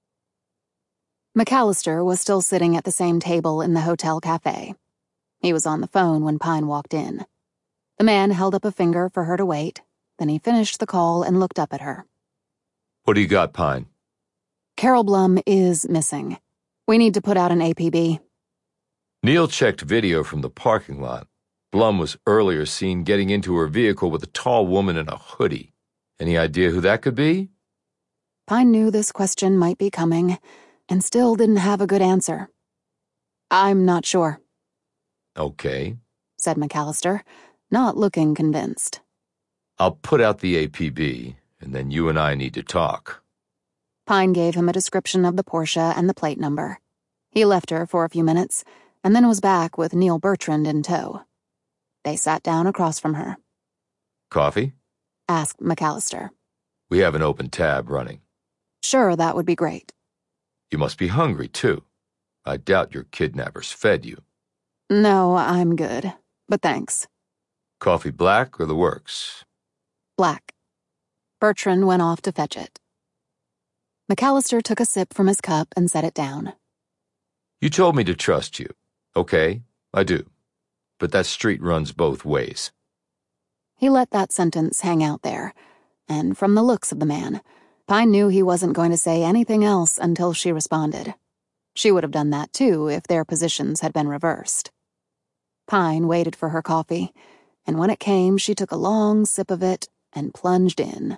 McAllister was still sitting at the same table in the hotel cafe. He was on the phone when Pine walked in. The man held up a finger for her to wait, then he finished the call and looked up at her. What do you got, Pine? Carol Blum is missing. We need to put out an A P B. Neil checked video from the parking lot. Blum was earlier seen getting into her vehicle with a tall woman in a hoodie. Any idea who that could be? Pine knew this question might be coming, and still didn't have a good answer. I'm not sure. Okay, said McAllister, not looking convinced. I'll put out the A P B, and then you and I need to talk. Pine gave him a description of the Porsche and the plate number. He left her for a few minutes, and then was back with Neil Bertrand in tow. They sat down across from her. Coffee? Asked McAllister. We have an open tab running. Sure, that would be great. You must be hungry, too. I doubt your kidnappers fed you. No, I'm good, but thanks. Coffee black or the works? Black. Bertrand went off to fetch it. McAllister took a sip from his cup and set it down. You told me to trust you. Okay, I do. But that street runs both ways. He let that sentence hang out there, and from the looks of the man, Pine knew he wasn't going to say anything else until she responded. She would have done that too if their positions had been reversed. Pine waited for her coffee, and when it came, she took a long sip of it and plunged in.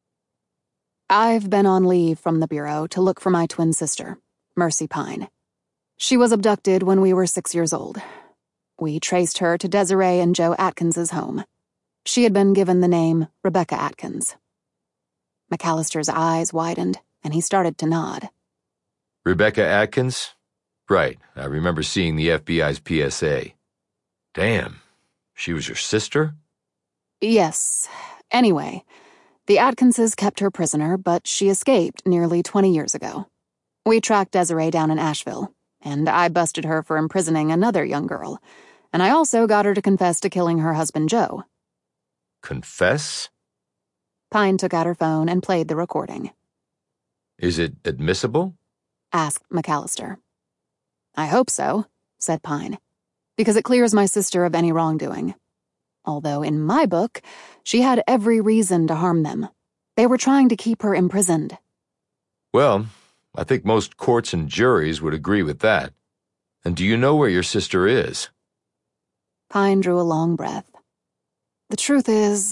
I've been on leave from the Bureau to look for my twin sister, Mercy Pine. She was abducted when we were six years old. We traced her to Desiree and Joe Atkins's home. She had been given the name Rebecca Atkins. McAllister's eyes widened, and he started to nod. Rebecca Atkins? Right, I remember seeing the F B I's P S A. Damn, she was your sister? Yes. Anyway, the Atkinses kept her prisoner, but she escaped nearly twenty years ago. We tracked Desiree down in Asheville, and I busted her for imprisoning another young girl, and I also got her to confess to killing her husband Joe. Confess? Pine took out her phone and played the recording. Is it admissible? Asked McAllister. I hope so, said Pine, because it clears my sister of any wrongdoing. Although in my book, she had every reason to harm them. They were trying to keep her imprisoned. Well, I think most courts and juries would agree with that. And do you know where your sister is? Pine drew a long breath. The truth is,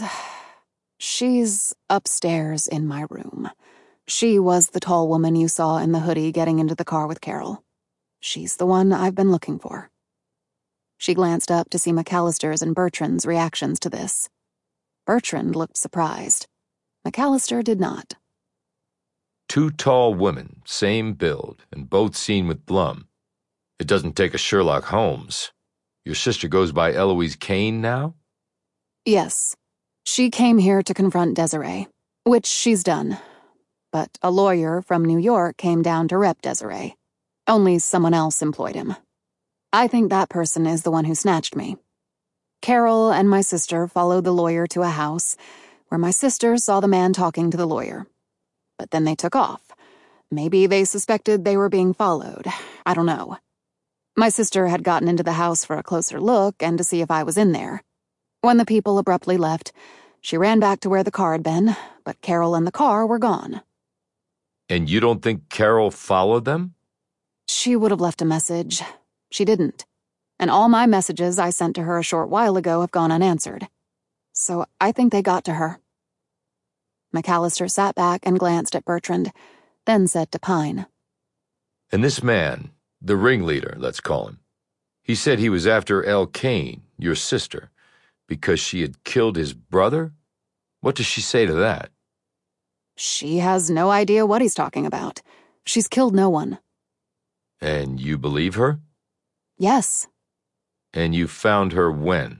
she's upstairs in my room. She was the tall woman you saw in the hoodie getting into the car with Carol. She's the one I've been looking for. She glanced up to see McAllister's and Bertrand's reactions to this. Bertrand looked surprised. McAllister did not. Two tall women, same build, and both seen with Blum. It doesn't take a Sherlock Holmes. Your sister goes by Eloise Kane now? Yes. She came here to confront Desiree, which she's done. But a lawyer from New York came down to rep Desiree. Only someone else employed him. I think that person is the one who snatched me. Carol and my sister followed the lawyer to a house where my sister saw the man talking to the lawyer. But then they took off. Maybe they suspected they were being followed. I don't know. My sister had gotten into the house for a closer look and to see if I was in there. When the people abruptly left, she ran back to where the car had been, but Carol and the car were gone. And you don't think Carol followed them? She would have left a message. She didn't. And all my messages I sent to her a short while ago have gone unanswered. So I think they got to her. McAllister sat back and glanced at Bertrand, then said to Pine. And this man, the ringleader, let's call him, he said he was after Elle Kane, your sister, because she had killed his brother? What does she say to that? She has no idea what he's talking about. She's killed no one. And you believe her? Yes. And you found her when?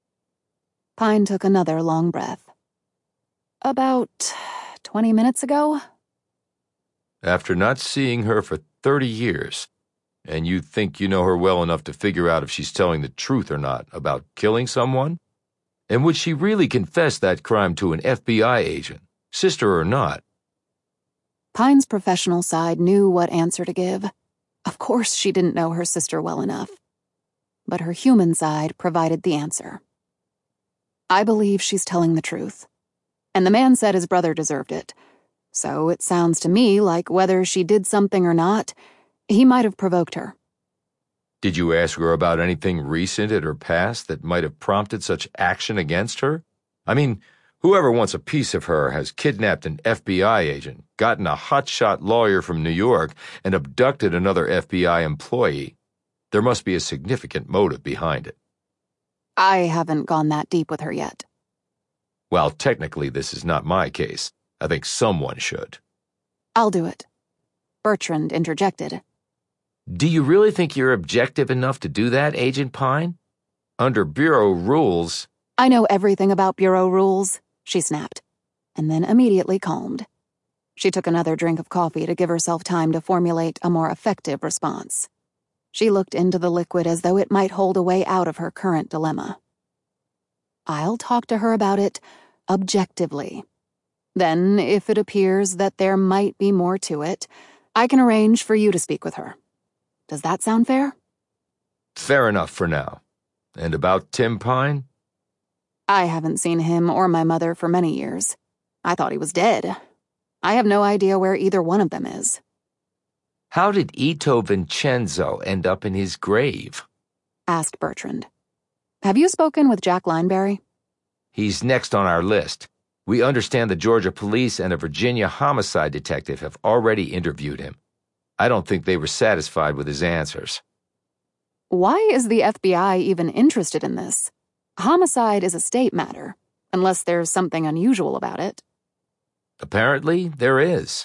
Pine took another long breath. About twenty minutes ago. After not seeing her for thirty years, and you think you know her well enough to figure out if she's telling the truth or not about killing someone? And would she really confess that crime to an F B I agent, sister or not? Pine's professional side knew what answer to give. Of course she didn't know her sister well enough. But her human side provided the answer. I believe she's telling the truth. And the man said his brother deserved it. So it sounds to me like whether she did something or not, he might have provoked her. Did you ask her about anything recent in her past that might have prompted such action against her? I mean, whoever wants a piece of her has kidnapped an F B I agent, gotten a hotshot lawyer from New York, and abducted another F B I employee. There must be a significant motive behind it. I haven't gone that deep with her yet. Well, technically, this is not my case. I think someone should. I'll do it. Bertrand interjected. Do you really think you're objective enough to do that, Agent Pine? Under Bureau rules... I know everything about Bureau rules, she snapped, and then immediately calmed. She took another drink of coffee to give herself time to formulate a more effective response. She looked into the liquid as though it might hold a way out of her current dilemma. I'll talk to her about it objectively. Then, if it appears that there might be more to it, I can arrange for you to speak with her. Does that sound fair? Fair enough for now. And about Tim Pine? I haven't seen him or my mother for many years. I thought he was dead. I have no idea where either one of them is. How did Ito Vincenzo end up in his grave? Asked Bertrand. Have you spoken with Jack Lineberry? He's next on our list. We understand the Georgia police and a Virginia homicide detective have already interviewed him. I don't think they were satisfied with his answers. Why is the F B I even interested in this? Homicide is a state matter, unless there's something unusual about it. Apparently, there is.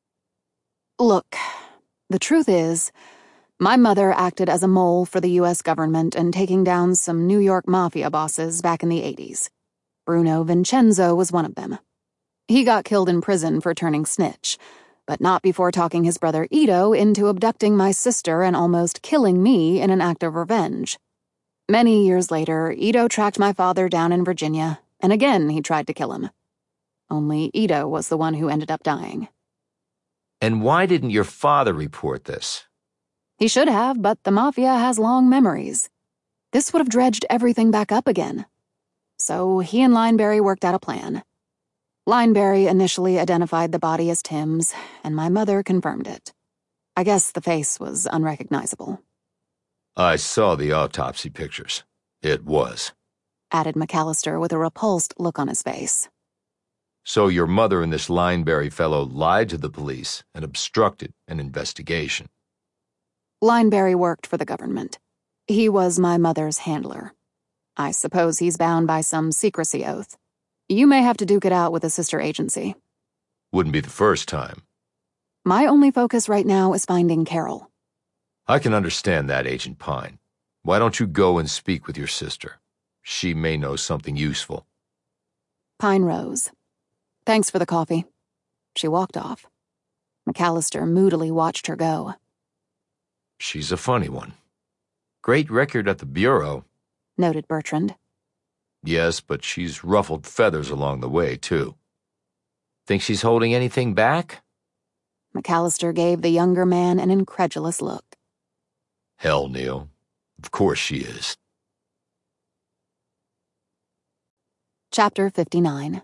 Look, the truth is, my mother acted as a mole for the U S government in taking down some New York mafia bosses back in the eighties. Bruno Vincenzo was one of them. He got killed in prison for turning snitch, but not before talking his brother Ito into abducting my sister and almost killing me in an act of revenge. Many years later, Ito tracked my father down in Virginia, and again he tried to kill him. Only Ito was the one who ended up dying. And why didn't your father report this? He should have, but the mafia has long memories. This would have dredged everything back up again. So he and Lineberry worked out a plan. Lineberry initially identified the body as Tim's, and my mother confirmed it. I guess the face was unrecognizable. I saw the autopsy pictures. It was, added McAllister with a repulsed look on his face. So your mother and this Lineberry fellow lied to the police and obstructed an investigation. Lineberry worked for the government. He was my mother's handler. I suppose he's bound by some secrecy oath. You may have to duke it out with a sister agency. Wouldn't be the first time. My only focus right now is finding Carol. I can understand that, Agent Pine. Why don't you go and speak with your sister? She may know something useful. Pine rose. Thanks for the coffee. She walked off. McAllister moodily watched her go. She's a funny one. Great record at the Bureau, noted Bertrand. Yes, but she's ruffled feathers along the way, too. Think she's holding anything back? McAllister gave the younger man an incredulous look. Hell, Neil. Of course she is. Chapter fifty-nine.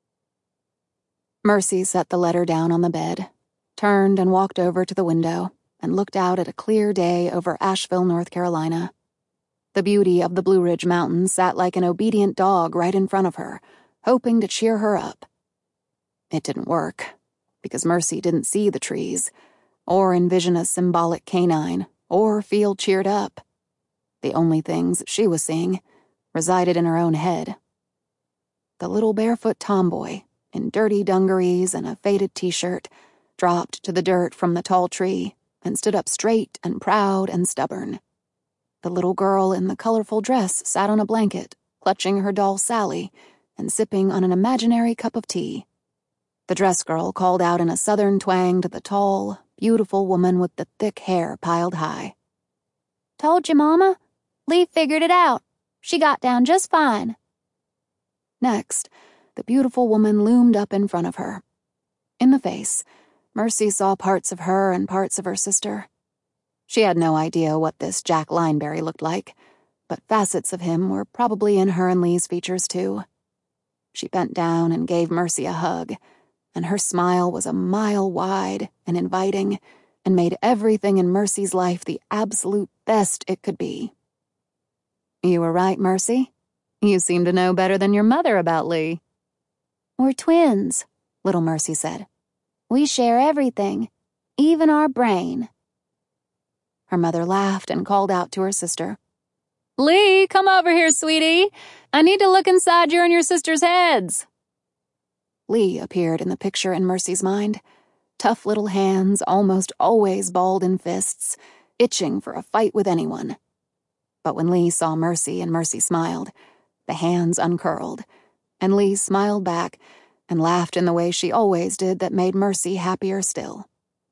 Mercy set the letter down on the bed, turned and walked over to the window, and looked out at a clear day over Asheville, North Carolina. The beauty of the Blue Ridge Mountains sat like an obedient dog right in front of her, hoping to cheer her up. It didn't work, because Mercy didn't see the trees, or envision a symbolic canine, or feel cheered up. The only things she was seeing resided in her own head. The little barefoot tomboy, in dirty dungarees and a faded t-shirt, dropped to the dirt from the tall tree and stood up straight and proud and stubborn. The little girl in the colorful dress sat on a blanket, clutching her doll Sally and sipping on an imaginary cup of tea. The dress girl called out in a southern twang to the tall, beautiful woman with the thick hair piled high. "Told you, Mama. Lee figured it out. She got down just fine." Next, the beautiful woman loomed up in front of her. In the face, Mercy saw parts of her and parts of her sister. She had no idea what this Jack Lineberry looked like, but facets of him were probably in her and Lee's features too. She bent down and gave Mercy a hug, and her smile was a mile wide and inviting and made everything in Mercy's life the absolute best it could be. "You were right, Mercy. You seem to know better than your mother about Lee." "We're twins," little Mercy said. "We share everything, even our brain." Her mother laughed and called out to her sister. "Lee, come over here, sweetie. I need to look inside your and your sister's heads." Lee appeared in the picture in Mercy's mind. Tough little hands, almost always balled in fists, itching for a fight with anyone. But when Lee saw Mercy and Mercy smiled, the hands uncurled, and Lee smiled back and laughed in the way she always did that made Mercy happier still.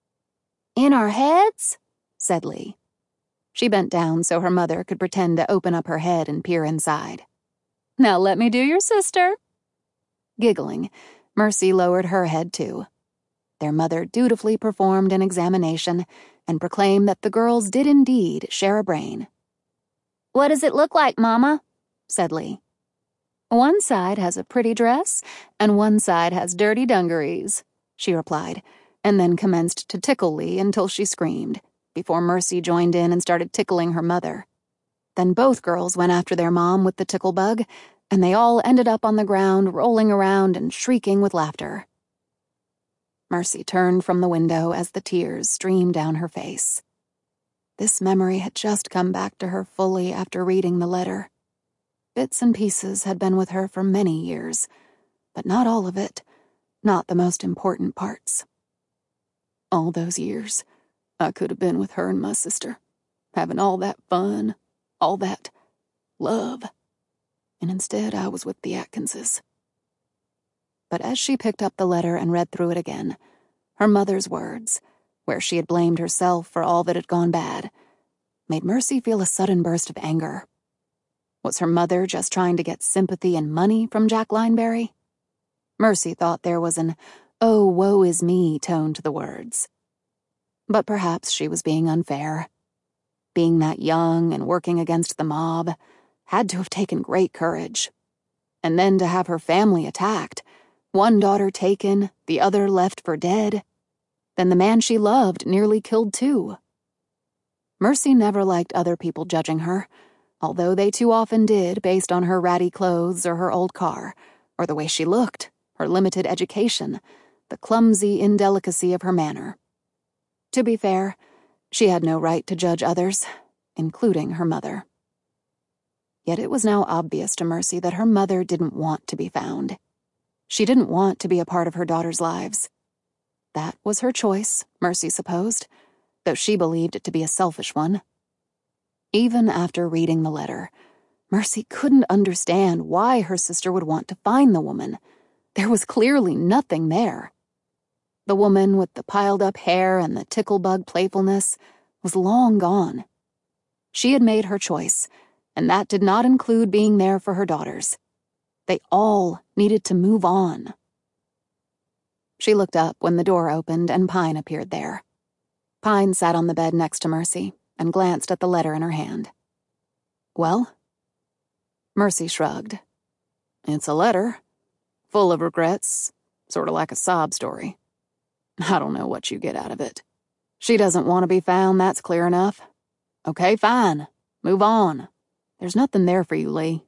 "In our heads?" said Lee. She bent down so her mother could pretend to open up her head and peer inside. "Now let me do your sister." Giggling, Mercy lowered her head too. Their mother dutifully performed an examination and proclaimed that the girls did indeed share a brain. "What does it look like, Mama?" said Lee. "One side has a pretty dress, and one side has dirty dungarees," she replied, and then commenced to tickle Lee until she screamed, before Mercy joined in and started tickling her mother. Then both girls went after their mom with the tickle bug, and they all ended up on the ground rolling around and shrieking with laughter. Mercy turned from the window as the tears streamed down her face. This memory had just come back to her fully after reading the letter. Bits and pieces had been with her for many years, but not all of it, not the most important parts. All those years, I could have been with her and my sister, having all that fun, all that love, and instead I was with the Atkinses. But as she picked up the letter and read through it again, her mother's words, where she had blamed herself for all that had gone bad, made Mercy feel a sudden burst of anger. Was her mother just trying to get sympathy and money from Jack Lineberry? Mercy thought there was an, "oh, woe is me" tone to the words. But perhaps she was being unfair. Being that young and working against the mob had to have taken great courage. And then to have her family attacked, one daughter taken, the other left for dead. Then the man she loved nearly killed too. Mercy never liked other people judging her, although they too often did based on her ratty clothes or her old car, or the way she looked, her limited education, the clumsy indelicacy of her manner. To be fair, she had no right to judge others, including her mother. Yet it was now obvious to Mercy that her mother didn't want to be found. She didn't want to be a part of her daughter's lives. That was her choice, Mercy supposed, though she believed it to be a selfish one. Even after reading the letter, Mercy couldn't understand why her sister would want to find the woman. There was clearly nothing there. The woman with the piled-up hair and the tickle-bug playfulness was long gone. She had made her choice, and that did not include being there for her daughters. They all needed to move on. She looked up when the door opened and Pine appeared there. Pine sat on the bed next to Mercy and glanced at the letter in her hand. "Well?" Mercy shrugged. "It's a letter, full of regrets, sort of like a sob story. I don't know what you get out of it. She doesn't want to be found, that's clear enough. Okay, fine. Move on. There's nothing there for you, Lee."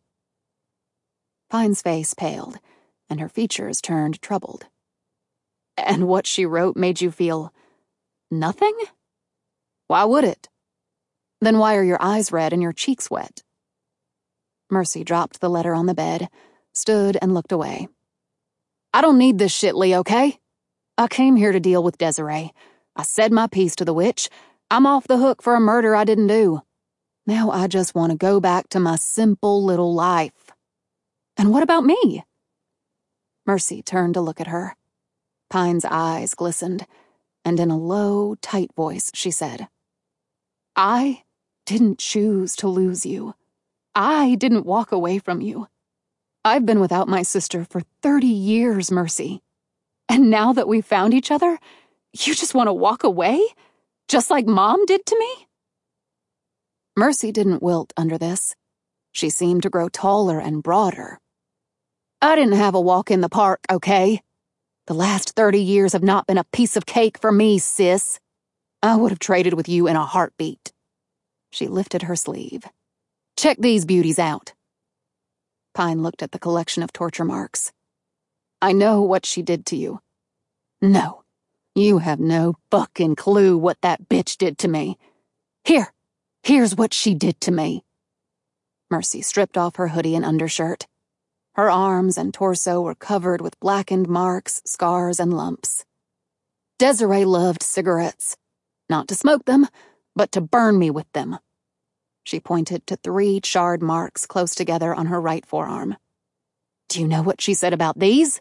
Pine's face paled, and her features turned troubled. "And what she wrote made you feel nothing? Why would it? Then why are your eyes red and your cheeks wet?" Mercy dropped the letter on the bed, stood and looked away. "I don't need this shit, Lee, okay? I came here to deal with Desiree. I said my piece to the witch. I'm off the hook for a murder I didn't do. Now I just want to go back to my simple little life. And what about me?" Mercy turned to look at her. Pine's eyes glistened, and in a low, tight voice she said, "I didn't choose to lose you. I didn't walk away from you. I've been without my sister for thirty years, Mercy. And now that we've found each other, you just want to walk away? Just like Mom did to me?" Mercy didn't wilt under this. She seemed to grow taller and broader. "I didn't have a walk in the park, okay? The last thirty years have not been a piece of cake for me, sis. I would have traded with you in a heartbeat." She lifted her sleeve. "Check these beauties out." Pine looked at the collection of torture marks. "I know what she did to you." "No, you have no fucking clue what that bitch did to me. Here, here's what she did to me." Mercy stripped off her hoodie and undershirt. Her arms and torso were covered with blackened marks, scars, and lumps. Desiree loved cigarettes. Not to smoke them, but to burn me with them. She pointed to three charred marks close together on her right forearm. "Do you know what she said about these?"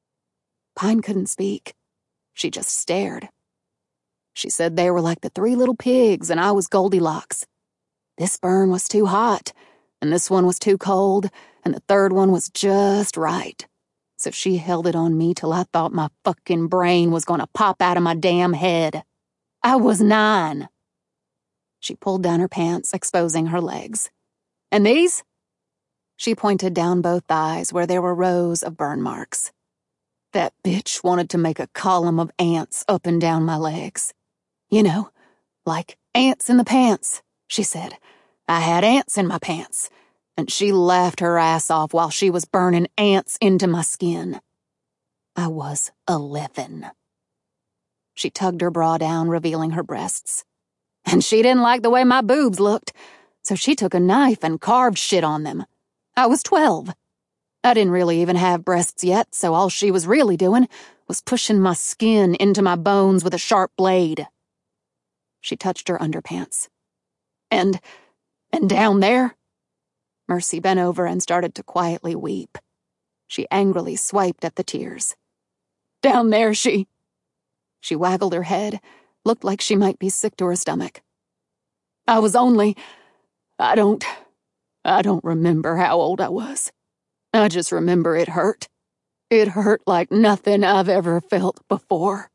Pine couldn't speak. She just stared. "She said they were like the three little pigs and I was Goldilocks. This burn was too hot, and this one was too cold, and the third one was just right. So she held it on me till I thought my fucking brain was gonna pop out of my damn head. I was nine." She pulled down her pants, exposing her legs. "And these?" She pointed down both thighs where there were rows of burn marks. "That bitch wanted to make a column of ants up and down my legs. You know, like ants in the pants," she said. "I had ants in my pants." And she laughed her ass off while she was burning ants into my skin. I was eleven. She tugged her bra down, revealing her breasts. And she didn't like the way my boobs looked, so she took a knife and carved shit on them. I was twelve. I didn't really even have breasts yet, so all she was really doing was pushing my skin into my bones with a sharp blade. She touched her underpants. And, and down there? Mercy bent over and started to quietly weep. She angrily swiped at the tears. Down there, she... She waggled her head, looked like she might be sick to her stomach. I was only... I don't... I don't remember how old I was. I just remember it hurt. It hurt like nothing I've ever felt before.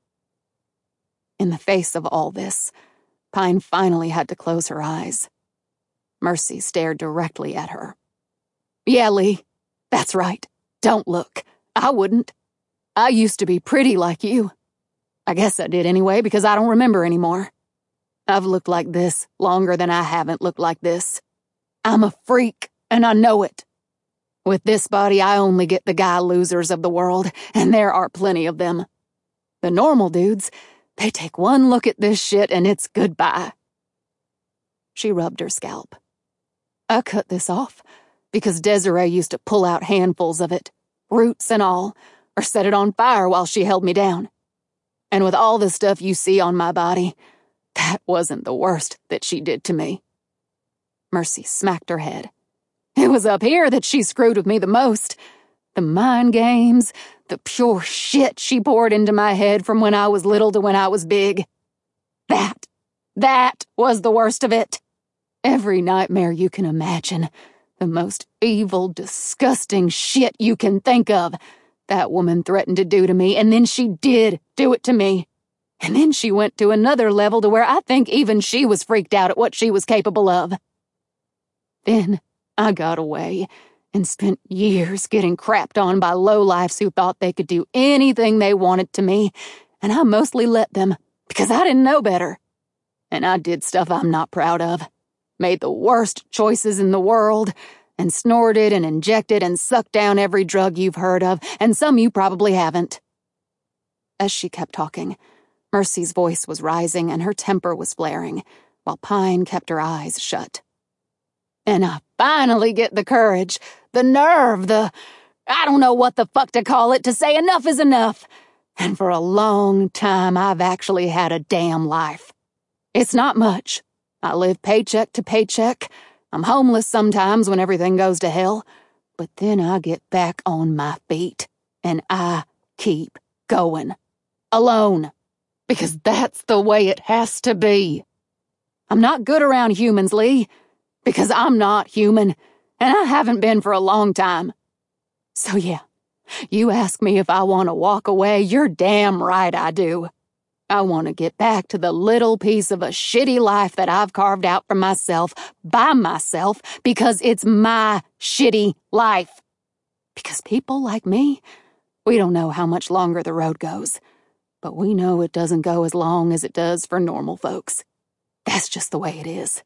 In the face of all this, Pine finally had to close her eyes. Mercy stared directly at her. Yeah, Lee, that's right. Don't look. I wouldn't. I used to be pretty like you. I guess I did anyway, because I don't remember anymore. I've looked like this longer than I haven't looked like this. I'm a freak, and I know it. With this body, I only get the guy losers of the world, and there are plenty of them. The normal dudes, they take one look at this shit and it's goodbye. She rubbed her scalp. I cut this off because Desiree used to pull out handfuls of it, roots and all, or set it on fire while she held me down. And with all the stuff you see on my body, that wasn't the worst that she did to me. Mercy smacked her head. It was up here that she screwed with me the most. The mind games, the pure shit she poured into my head from when I was little to when I was big. That, that was the worst of it. Every nightmare you can imagine, the most evil, disgusting shit you can think of, that woman threatened to do to me, and then she did do it to me. And then she went to another level to where I think even she was freaked out at what she was capable of. Then I got away and spent years getting crapped on by lowlifes who thought they could do anything they wanted to me, and I mostly let them because I didn't know better. And I did stuff I'm not proud of, made the worst choices in the world, and snorted and injected and sucked down every drug you've heard of, and some you probably haven't. As she kept talking, Mercy's voice was rising and her temper was flaring, while Pine kept her eyes shut. And I finally get the courage, the nerve, the, I don't know what the fuck to call it, to say enough is enough. And for a long time, I've actually had a damn life. It's not much. I live paycheck to paycheck. I'm homeless sometimes when everything goes to hell. But then I get back on my feet, and I keep going. Alone. Because that's the way it has to be. I'm not good around humans, Lee. Because I'm not human, and I haven't been for a long time. So yeah, you ask me if I want to walk away, you're damn right I do. I want to get back to the little piece of a shitty life that I've carved out for myself, by myself, because it's my shitty life. Because people like me, we don't know how much longer the road goes, but we know it doesn't go as long as it does for normal folks. That's just the way it is.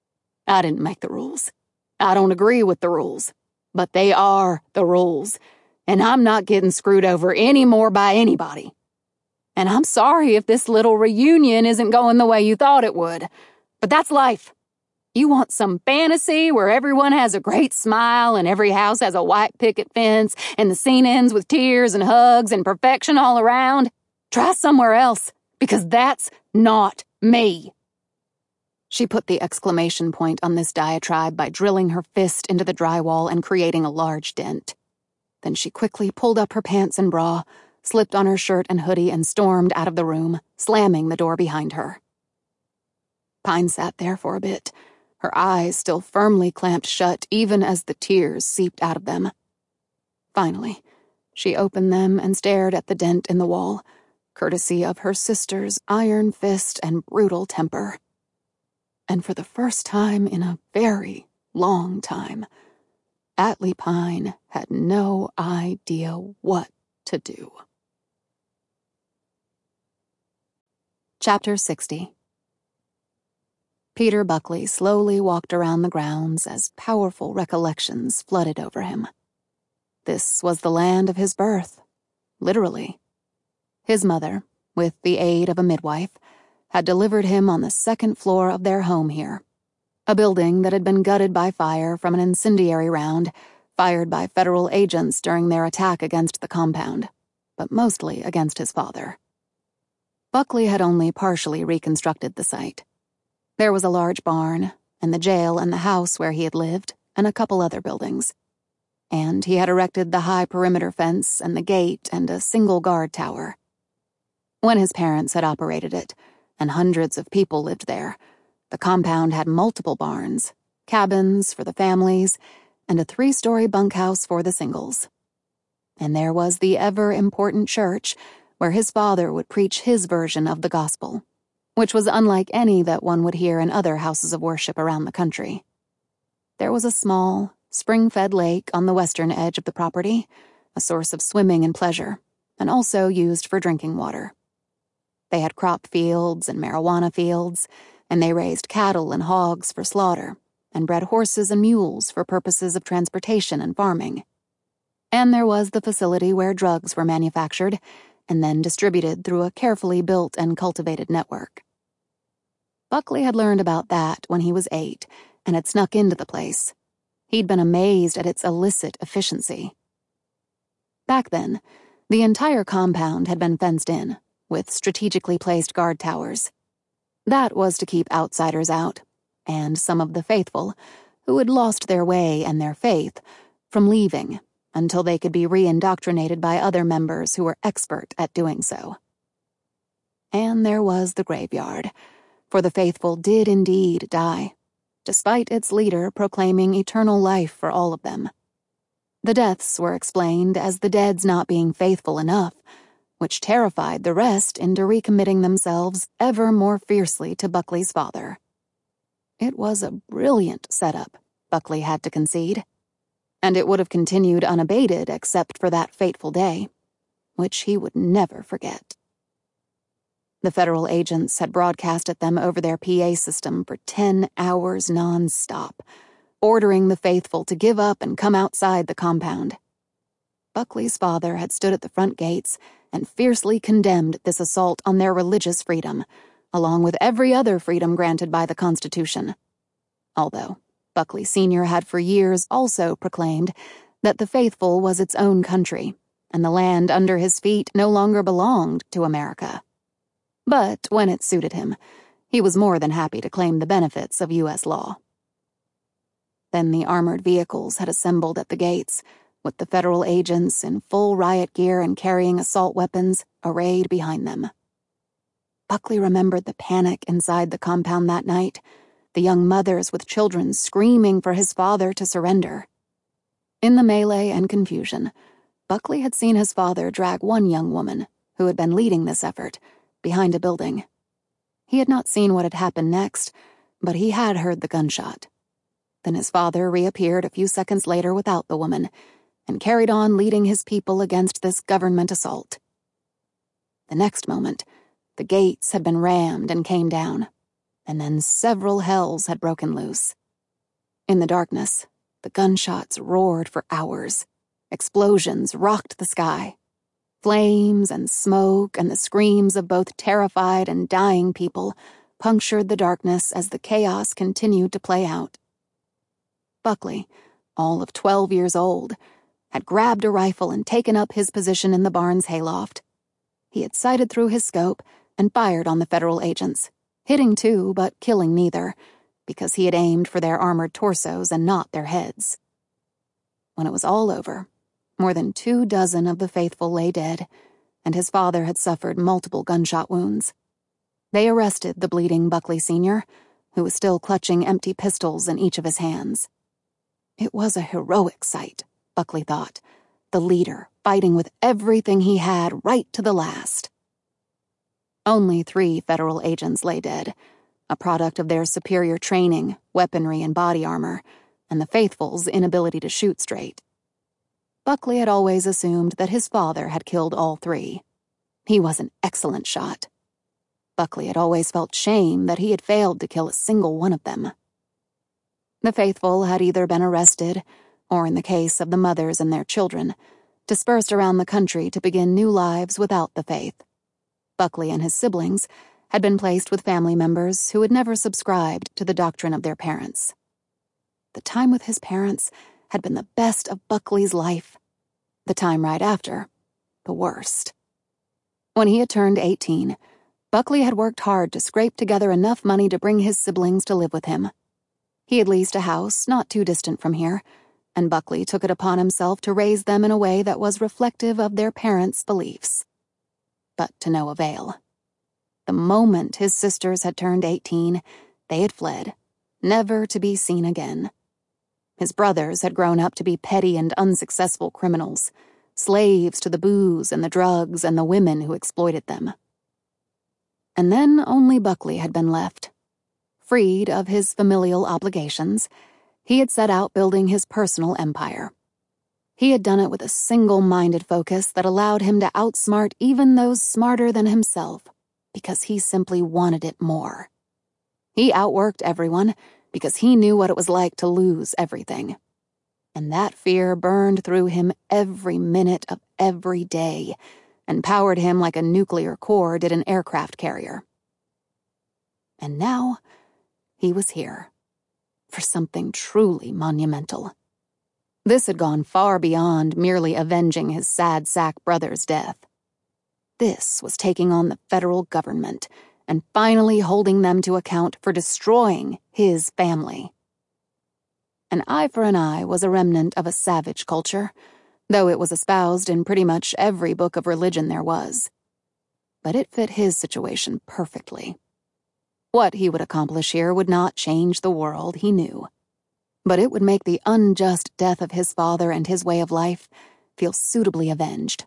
I didn't make the rules. I don't agree with the rules, but they are the rules, and I'm not getting screwed over anymore by anybody. And I'm sorry if this little reunion isn't going the way you thought it would, but that's life. You want some fantasy where everyone has a great smile and every house has a white picket fence and the scene ends with tears and hugs and perfection all around? Try somewhere else, because that's not me. She put the exclamation point on this diatribe by drilling her fist into the drywall and creating a large dent. Then she quickly pulled up her pants and bra, slipped on her shirt and hoodie, and stormed out of the room, slamming the door behind her. Pine sat there for a bit, her eyes still firmly clamped shut even as the tears seeped out of them. Finally, she opened them and stared at the dent in the wall, courtesy of her sister's iron fist and brutal temper. And for the first time in a very long time, Atlee Pine had no idea what to do. Chapter sixty. Peter Buckley slowly walked around the grounds as powerful recollections flooded over him. This was the land of his birth, literally. His mother, with the aid of a midwife, had delivered him on the second floor of their home here, a building that had been gutted by fire from an incendiary round fired by federal agents during their attack against the compound, but mostly against his father. Buckley had only partially reconstructed the site. There was a large barn, and the jail and the house where he had lived, and a couple other buildings. And he had erected the high perimeter fence and the gate and a single guard tower. When his parents had operated it, and hundreds of people lived there, the compound had multiple barns, cabins for the families, and a three-story bunkhouse for the singles. And there was the ever-important church where his father would preach his version of the gospel, which was unlike any that one would hear in other houses of worship around the country. There was a small, spring-fed lake on the western edge of the property, a source of swimming and pleasure, and also used for drinking water. They had crop fields and marijuana fields, and they raised cattle and hogs for slaughter, and bred horses and mules for purposes of transportation and farming. And there was the facility where drugs were manufactured and then distributed through a carefully built and cultivated network. Buckley had learned about that when he was eight and had snuck into the place. He'd been amazed at its illicit efficiency. Back then, the entire compound had been fenced in, with strategically placed guard towers. That was to keep outsiders out, and some of the faithful, who had lost their way and their faith, from leaving until they could be re-indoctrinated by other members who were expert at doing so. And there was the graveyard, for the faithful did indeed die, despite its leader proclaiming eternal life for all of them. The deaths were explained as the dead's not being faithful enough, which terrified the rest into recommitting themselves ever more fiercely to Buckley's father. It was a brilliant setup, Buckley had to concede, and it would have continued unabated except for that fateful day, which he would never forget. The federal agents had broadcast at them over their P A system for ten hours non-stop, ordering the faithful to give up and come outside the compound. Buckley's father had stood at the front gates and fiercely condemned this assault on their religious freedom, along with every other freedom granted by the Constitution. Although Buckley Senior had for years also proclaimed that the faithful was its own country, and the land under his feet no longer belonged to America. But when it suited him, he was more than happy to claim the benefits of U S law. Then the armored vehicles had assembled at the gates, with the federal agents in full riot gear and carrying assault weapons arrayed behind them. Buckley remembered the panic inside the compound that night, the young mothers with children screaming for his father to surrender. In the melee and confusion, Buckley had seen his father drag one young woman, who had been leading this effort, behind a building. He had not seen what had happened next, but he had heard the gunshot. Then his father reappeared a few seconds later without the woman, and carried on leading his people against this government assault. The next moment, the gates had been rammed and came down, and then several hells had broken loose. In the darkness, the gunshots roared for hours. Explosions rocked the sky. Flames and smoke and the screams of both terrified and dying people punctured the darkness as the chaos continued to play out. Buckley, all of twelve years old, had grabbed a rifle and taken up his position in the barn's hayloft. He had sighted through his scope and fired on the federal agents, hitting two but killing neither, because he had aimed for their armored torsos and not their heads. When it was all over, more than two dozen of the faithful lay dead, and his father had suffered multiple gunshot wounds. They arrested the bleeding Buckley Senior, who was still clutching empty pistols in each of his hands. It was a heroic sight, Buckley thought, the leader fighting with everything he had right to the last. Only three federal agents lay dead, a product of their superior training, weaponry, and body armor, and the faithful's inability to shoot straight. Buckley had always assumed that his father had killed all three. He was an excellent shot. Buckley had always felt shame that he had failed to kill a single one of them. The faithful had either been arrested, or in the case of the mothers and their children, dispersed around the country to begin new lives without the faith. Buckley and his siblings had been placed with family members who had never subscribed to the doctrine of their parents. The time with his parents had been the best of Buckley's life. The time right after, the worst. When he had turned eighteen, Buckley had worked hard to scrape together enough money to bring his siblings to live with him. He had leased a house not too distant from here, and Buckley took it upon himself to raise them in a way that was reflective of their parents' beliefs. But to no avail. The moment his sisters had turned eighteen, they had fled, never to be seen again. His brothers had grown up to be petty and unsuccessful criminals, slaves to the booze and the drugs and the women who exploited them. And then only Buckley had been left. Freed of his familial obligations, he had set out building his personal empire. He had done it with a single-minded focus that allowed him to outsmart even those smarter than himself, because he simply wanted it more. He outworked everyone, because he knew what it was like to lose everything. And that fear burned through him every minute of every day and powered him like a nuclear core did an aircraft carrier. And now, he was here for something truly monumental. This had gone far beyond merely avenging his sad sack brother's death. This was taking on the federal government and finally holding them to account for destroying his family. An eye for an eye was a remnant of a savage culture, though it was espoused in pretty much every book of religion there was. But it fit his situation perfectly. What he would accomplish here would not change the world, he knew. But it would make the unjust death of his father and his way of life feel suitably avenged.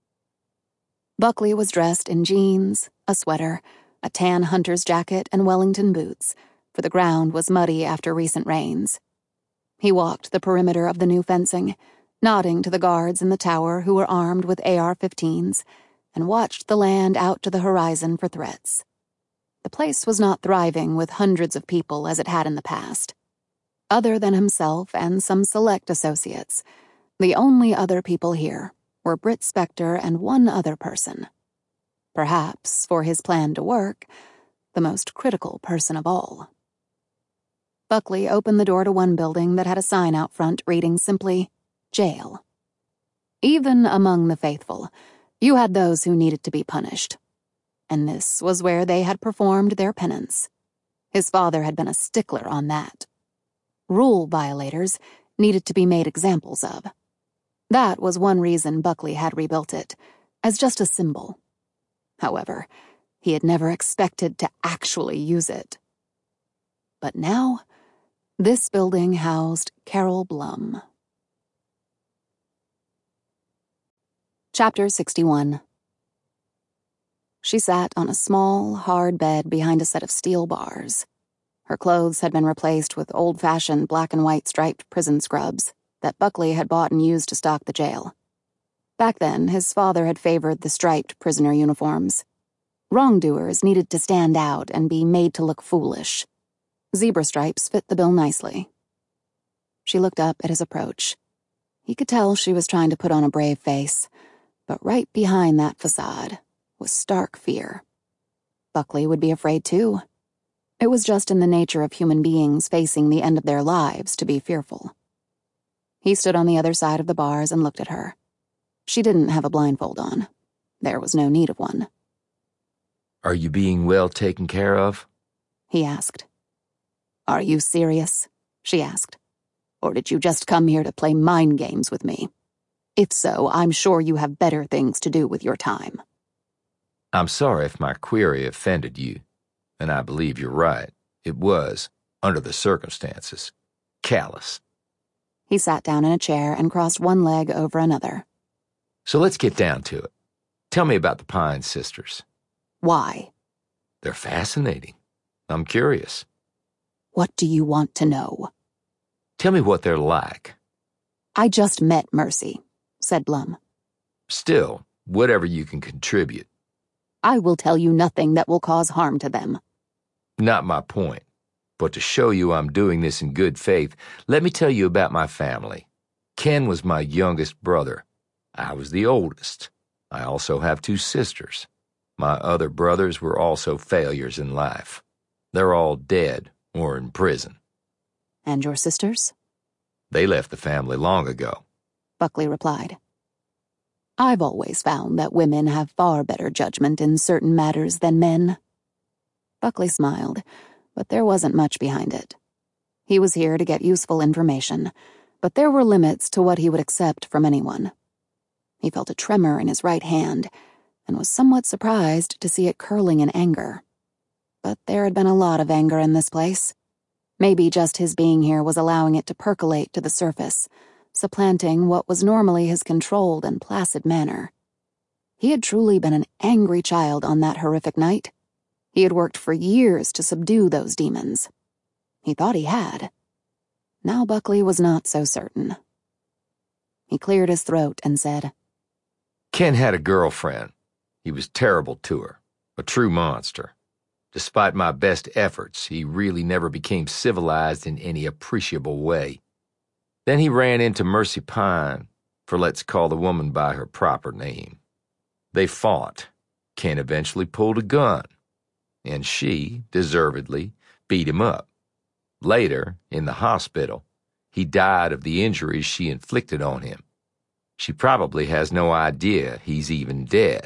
Buckley was dressed in jeans, a sweater, a tan hunter's jacket, and Wellington boots, for the ground was muddy after recent rains. He walked the perimeter of the new fencing, nodding to the guards in the tower who were armed with A R fifteens, and watched the land out to the horizon for threats. The place was not thriving with hundreds of people as it had in the past. Other than himself and some select associates, the only other people here were Britt Spector and one other person. Perhaps, for his plan to work, the most critical person of all. Buckley opened the door to one building that had a sign out front reading simply, Jail. Even among the faithful, you had those who needed to be punished. And this was where they had performed their penance. His father had been a stickler on that. Rule violators needed to be made examples of. That was one reason Buckley had rebuilt it, as just a symbol. However, he had never expected to actually use it. But now, this building housed Carol Blum. Chapter sixty-one. She sat on a small, hard bed behind a set of steel bars. Her clothes had been replaced with old-fashioned black and white striped prison scrubs that Buckley had bought and used to stock the jail. Back then, his father had favored the striped prisoner uniforms. Wrongdoers needed to stand out and be made to look foolish. Zebra stripes fit the bill nicely. She looked up at his approach. He could tell she was trying to put on a brave face, but right behind that facade was stark fear. Buckley would be afraid too. It was just in the nature of human beings facing the end of their lives to be fearful. He stood on the other side of the bars and looked at her. She didn't have a blindfold on. There was no need of one. Are you being well taken care of? He asked. Are you serious? She asked. Or did you just come here to play mind games with me? If so, I'm sure you have better things to do with your time. I'm sorry if my query offended you, and I believe you're right. It was, under the circumstances, callous. He sat down in a chair and crossed one leg over another. So let's get down to it. Tell me about the Pine sisters. Why? They're fascinating. I'm curious. What do you want to know? Tell me what they're like. I just met Mercy, said Blum. Still, whatever you can contribute. I will tell you nothing that will cause harm to them. Not my point. But to show you I'm doing this in good faith, let me tell you about my family. Ken was my youngest brother. I was the oldest. I also have two sisters. My other brothers were also failures in life. They're all dead or in prison. And your sisters? They left the family long ago, Buckley replied. I've always found that women have far better judgment in certain matters than men. Buckley smiled, but there wasn't much behind it. He was here to get useful information, but there were limits to what he would accept from anyone. He felt a tremor in his right hand and was somewhat surprised to see it curling in anger. But there had been a lot of anger in this place. Maybe just his being here was allowing it to percolate to the surface, supplanting what was normally his controlled and placid manner. He had truly been an angry child on that horrific night. He had worked for years to subdue those demons. He thought he had. Now Buckley was not so certain. He cleared his throat and said, Ken had a girlfriend. He was terrible to her, a true monster. Despite my best efforts, he really never became civilized in any appreciable way. Then he ran into Mercy Pine, for let's call the woman by her proper name. They fought. Ken eventually pulled a gun, and she, deservedly, beat him up. Later, in the hospital, he died of the injuries she inflicted on him. She probably has no idea he's even dead.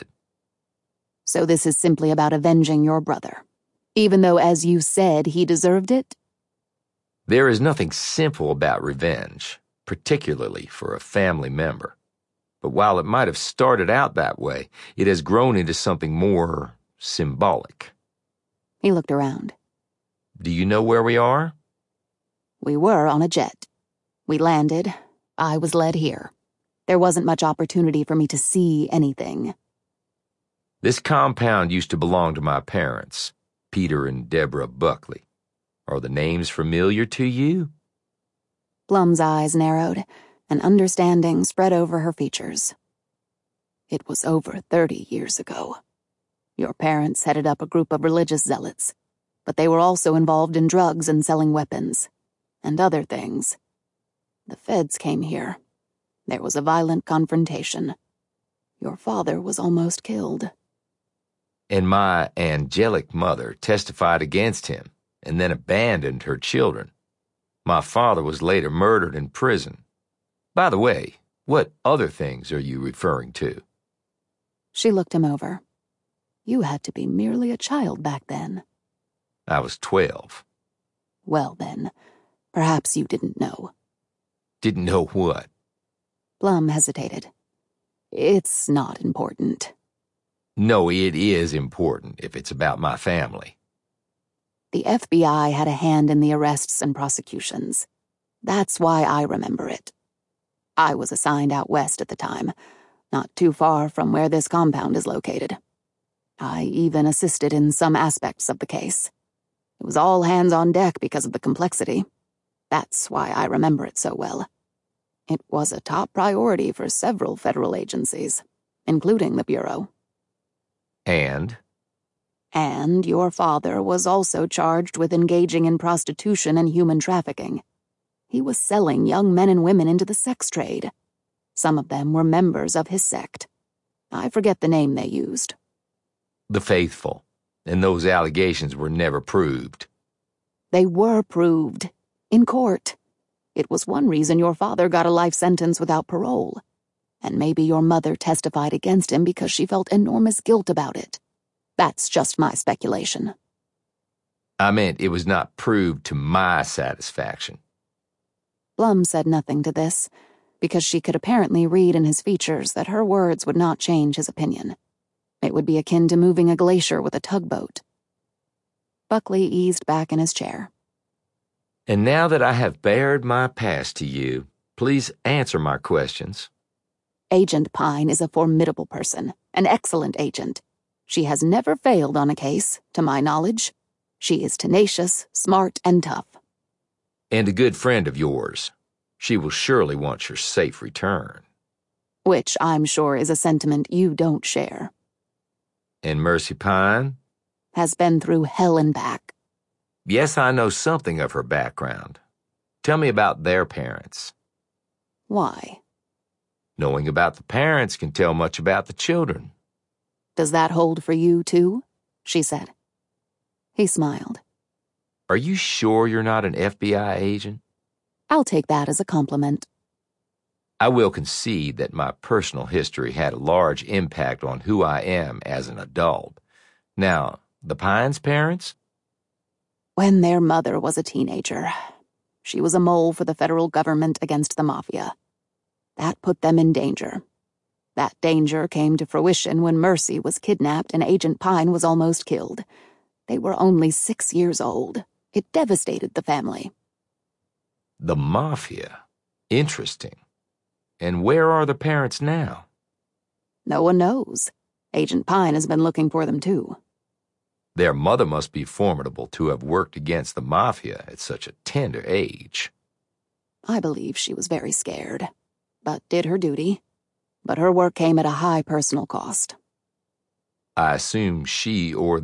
So this is simply about avenging your brother, even though, as you said, he deserved it? There is nothing simple about revenge, particularly for a family member. But while it might have started out that way, it has grown into something more symbolic. He looked around. Do you know where we are? We were on a jet. We landed. I was led here. There wasn't much opportunity for me to see anything. This compound used to belong to my parents, Peter and Deborah Buckley. Are the names familiar to you? Blum's eyes narrowed, and understanding spread over her features. It was over thirty years ago. Your parents headed up a group of religious zealots, but they were also involved in drugs and selling weapons, and other things. The feds came here. There was a violent confrontation. Your father was almost killed. And my angelic mother testified against him and then abandoned her children. My father was later murdered in prison. By the way, what other things are you referring to? She looked him over. You had to be merely a child back then. I was twelve. Well then, perhaps you didn't know. Didn't know what? Blum hesitated. It's not important. No, it is important if it's about my family. The F B I had a hand in the arrests and prosecutions. That's why I remember it. I was assigned out west at the time, not too far from where this compound is located. I even assisted in some aspects of the case. It was all hands on deck because of the complexity. That's why I remember it so well. It was a top priority for several federal agencies, including the Bureau. And? And your father was also charged with engaging in prostitution and human trafficking. He was selling young men and women into the sex trade. Some of them were members of his sect. I forget the name they used. The Faithful. And those allegations were never proved. They were proved. In court. It was one reason your father got a life sentence without parole. And maybe your mother testified against him because she felt enormous guilt about it. That's just my speculation. I meant it was not proved to my satisfaction. Blum said nothing to this, because she could apparently read in his features that her words would not change his opinion. It would be akin to moving a glacier with a tugboat. Buckley eased back in his chair. And now that I have bared my past to you, please answer my questions. Agent Pine is a formidable person, an excellent agent. She has never failed on a case, to my knowledge. She is tenacious, smart, and tough. And a good friend of yours. She will surely want your safe return. Which I'm sure is a sentiment you don't share. And Mercy Pine? Has been through hell and back. Yes, I know something of her background. Tell me about their parents. Why? Knowing about the parents can tell much about the children. Does that hold for you, too? She said. He smiled. Are you sure you're not an F B I agent? I'll take that as a compliment. I will concede that my personal history had a large impact on who I am as an adult. Now, the Pines' parents? When their mother was a teenager, she was a mole for the federal government against the mafia. That put them in danger. That danger came to fruition when Mercy was kidnapped and Agent Pine was almost killed. They were only six years old. It devastated the family. The mafia? Interesting. And where are the parents now? No one knows. Agent Pine has been looking for them, too. Their mother must be formidable to have worked against the mafia at such a tender age. I believe she was very scared, but did her duty. But her work came at a high personal cost. I assume she or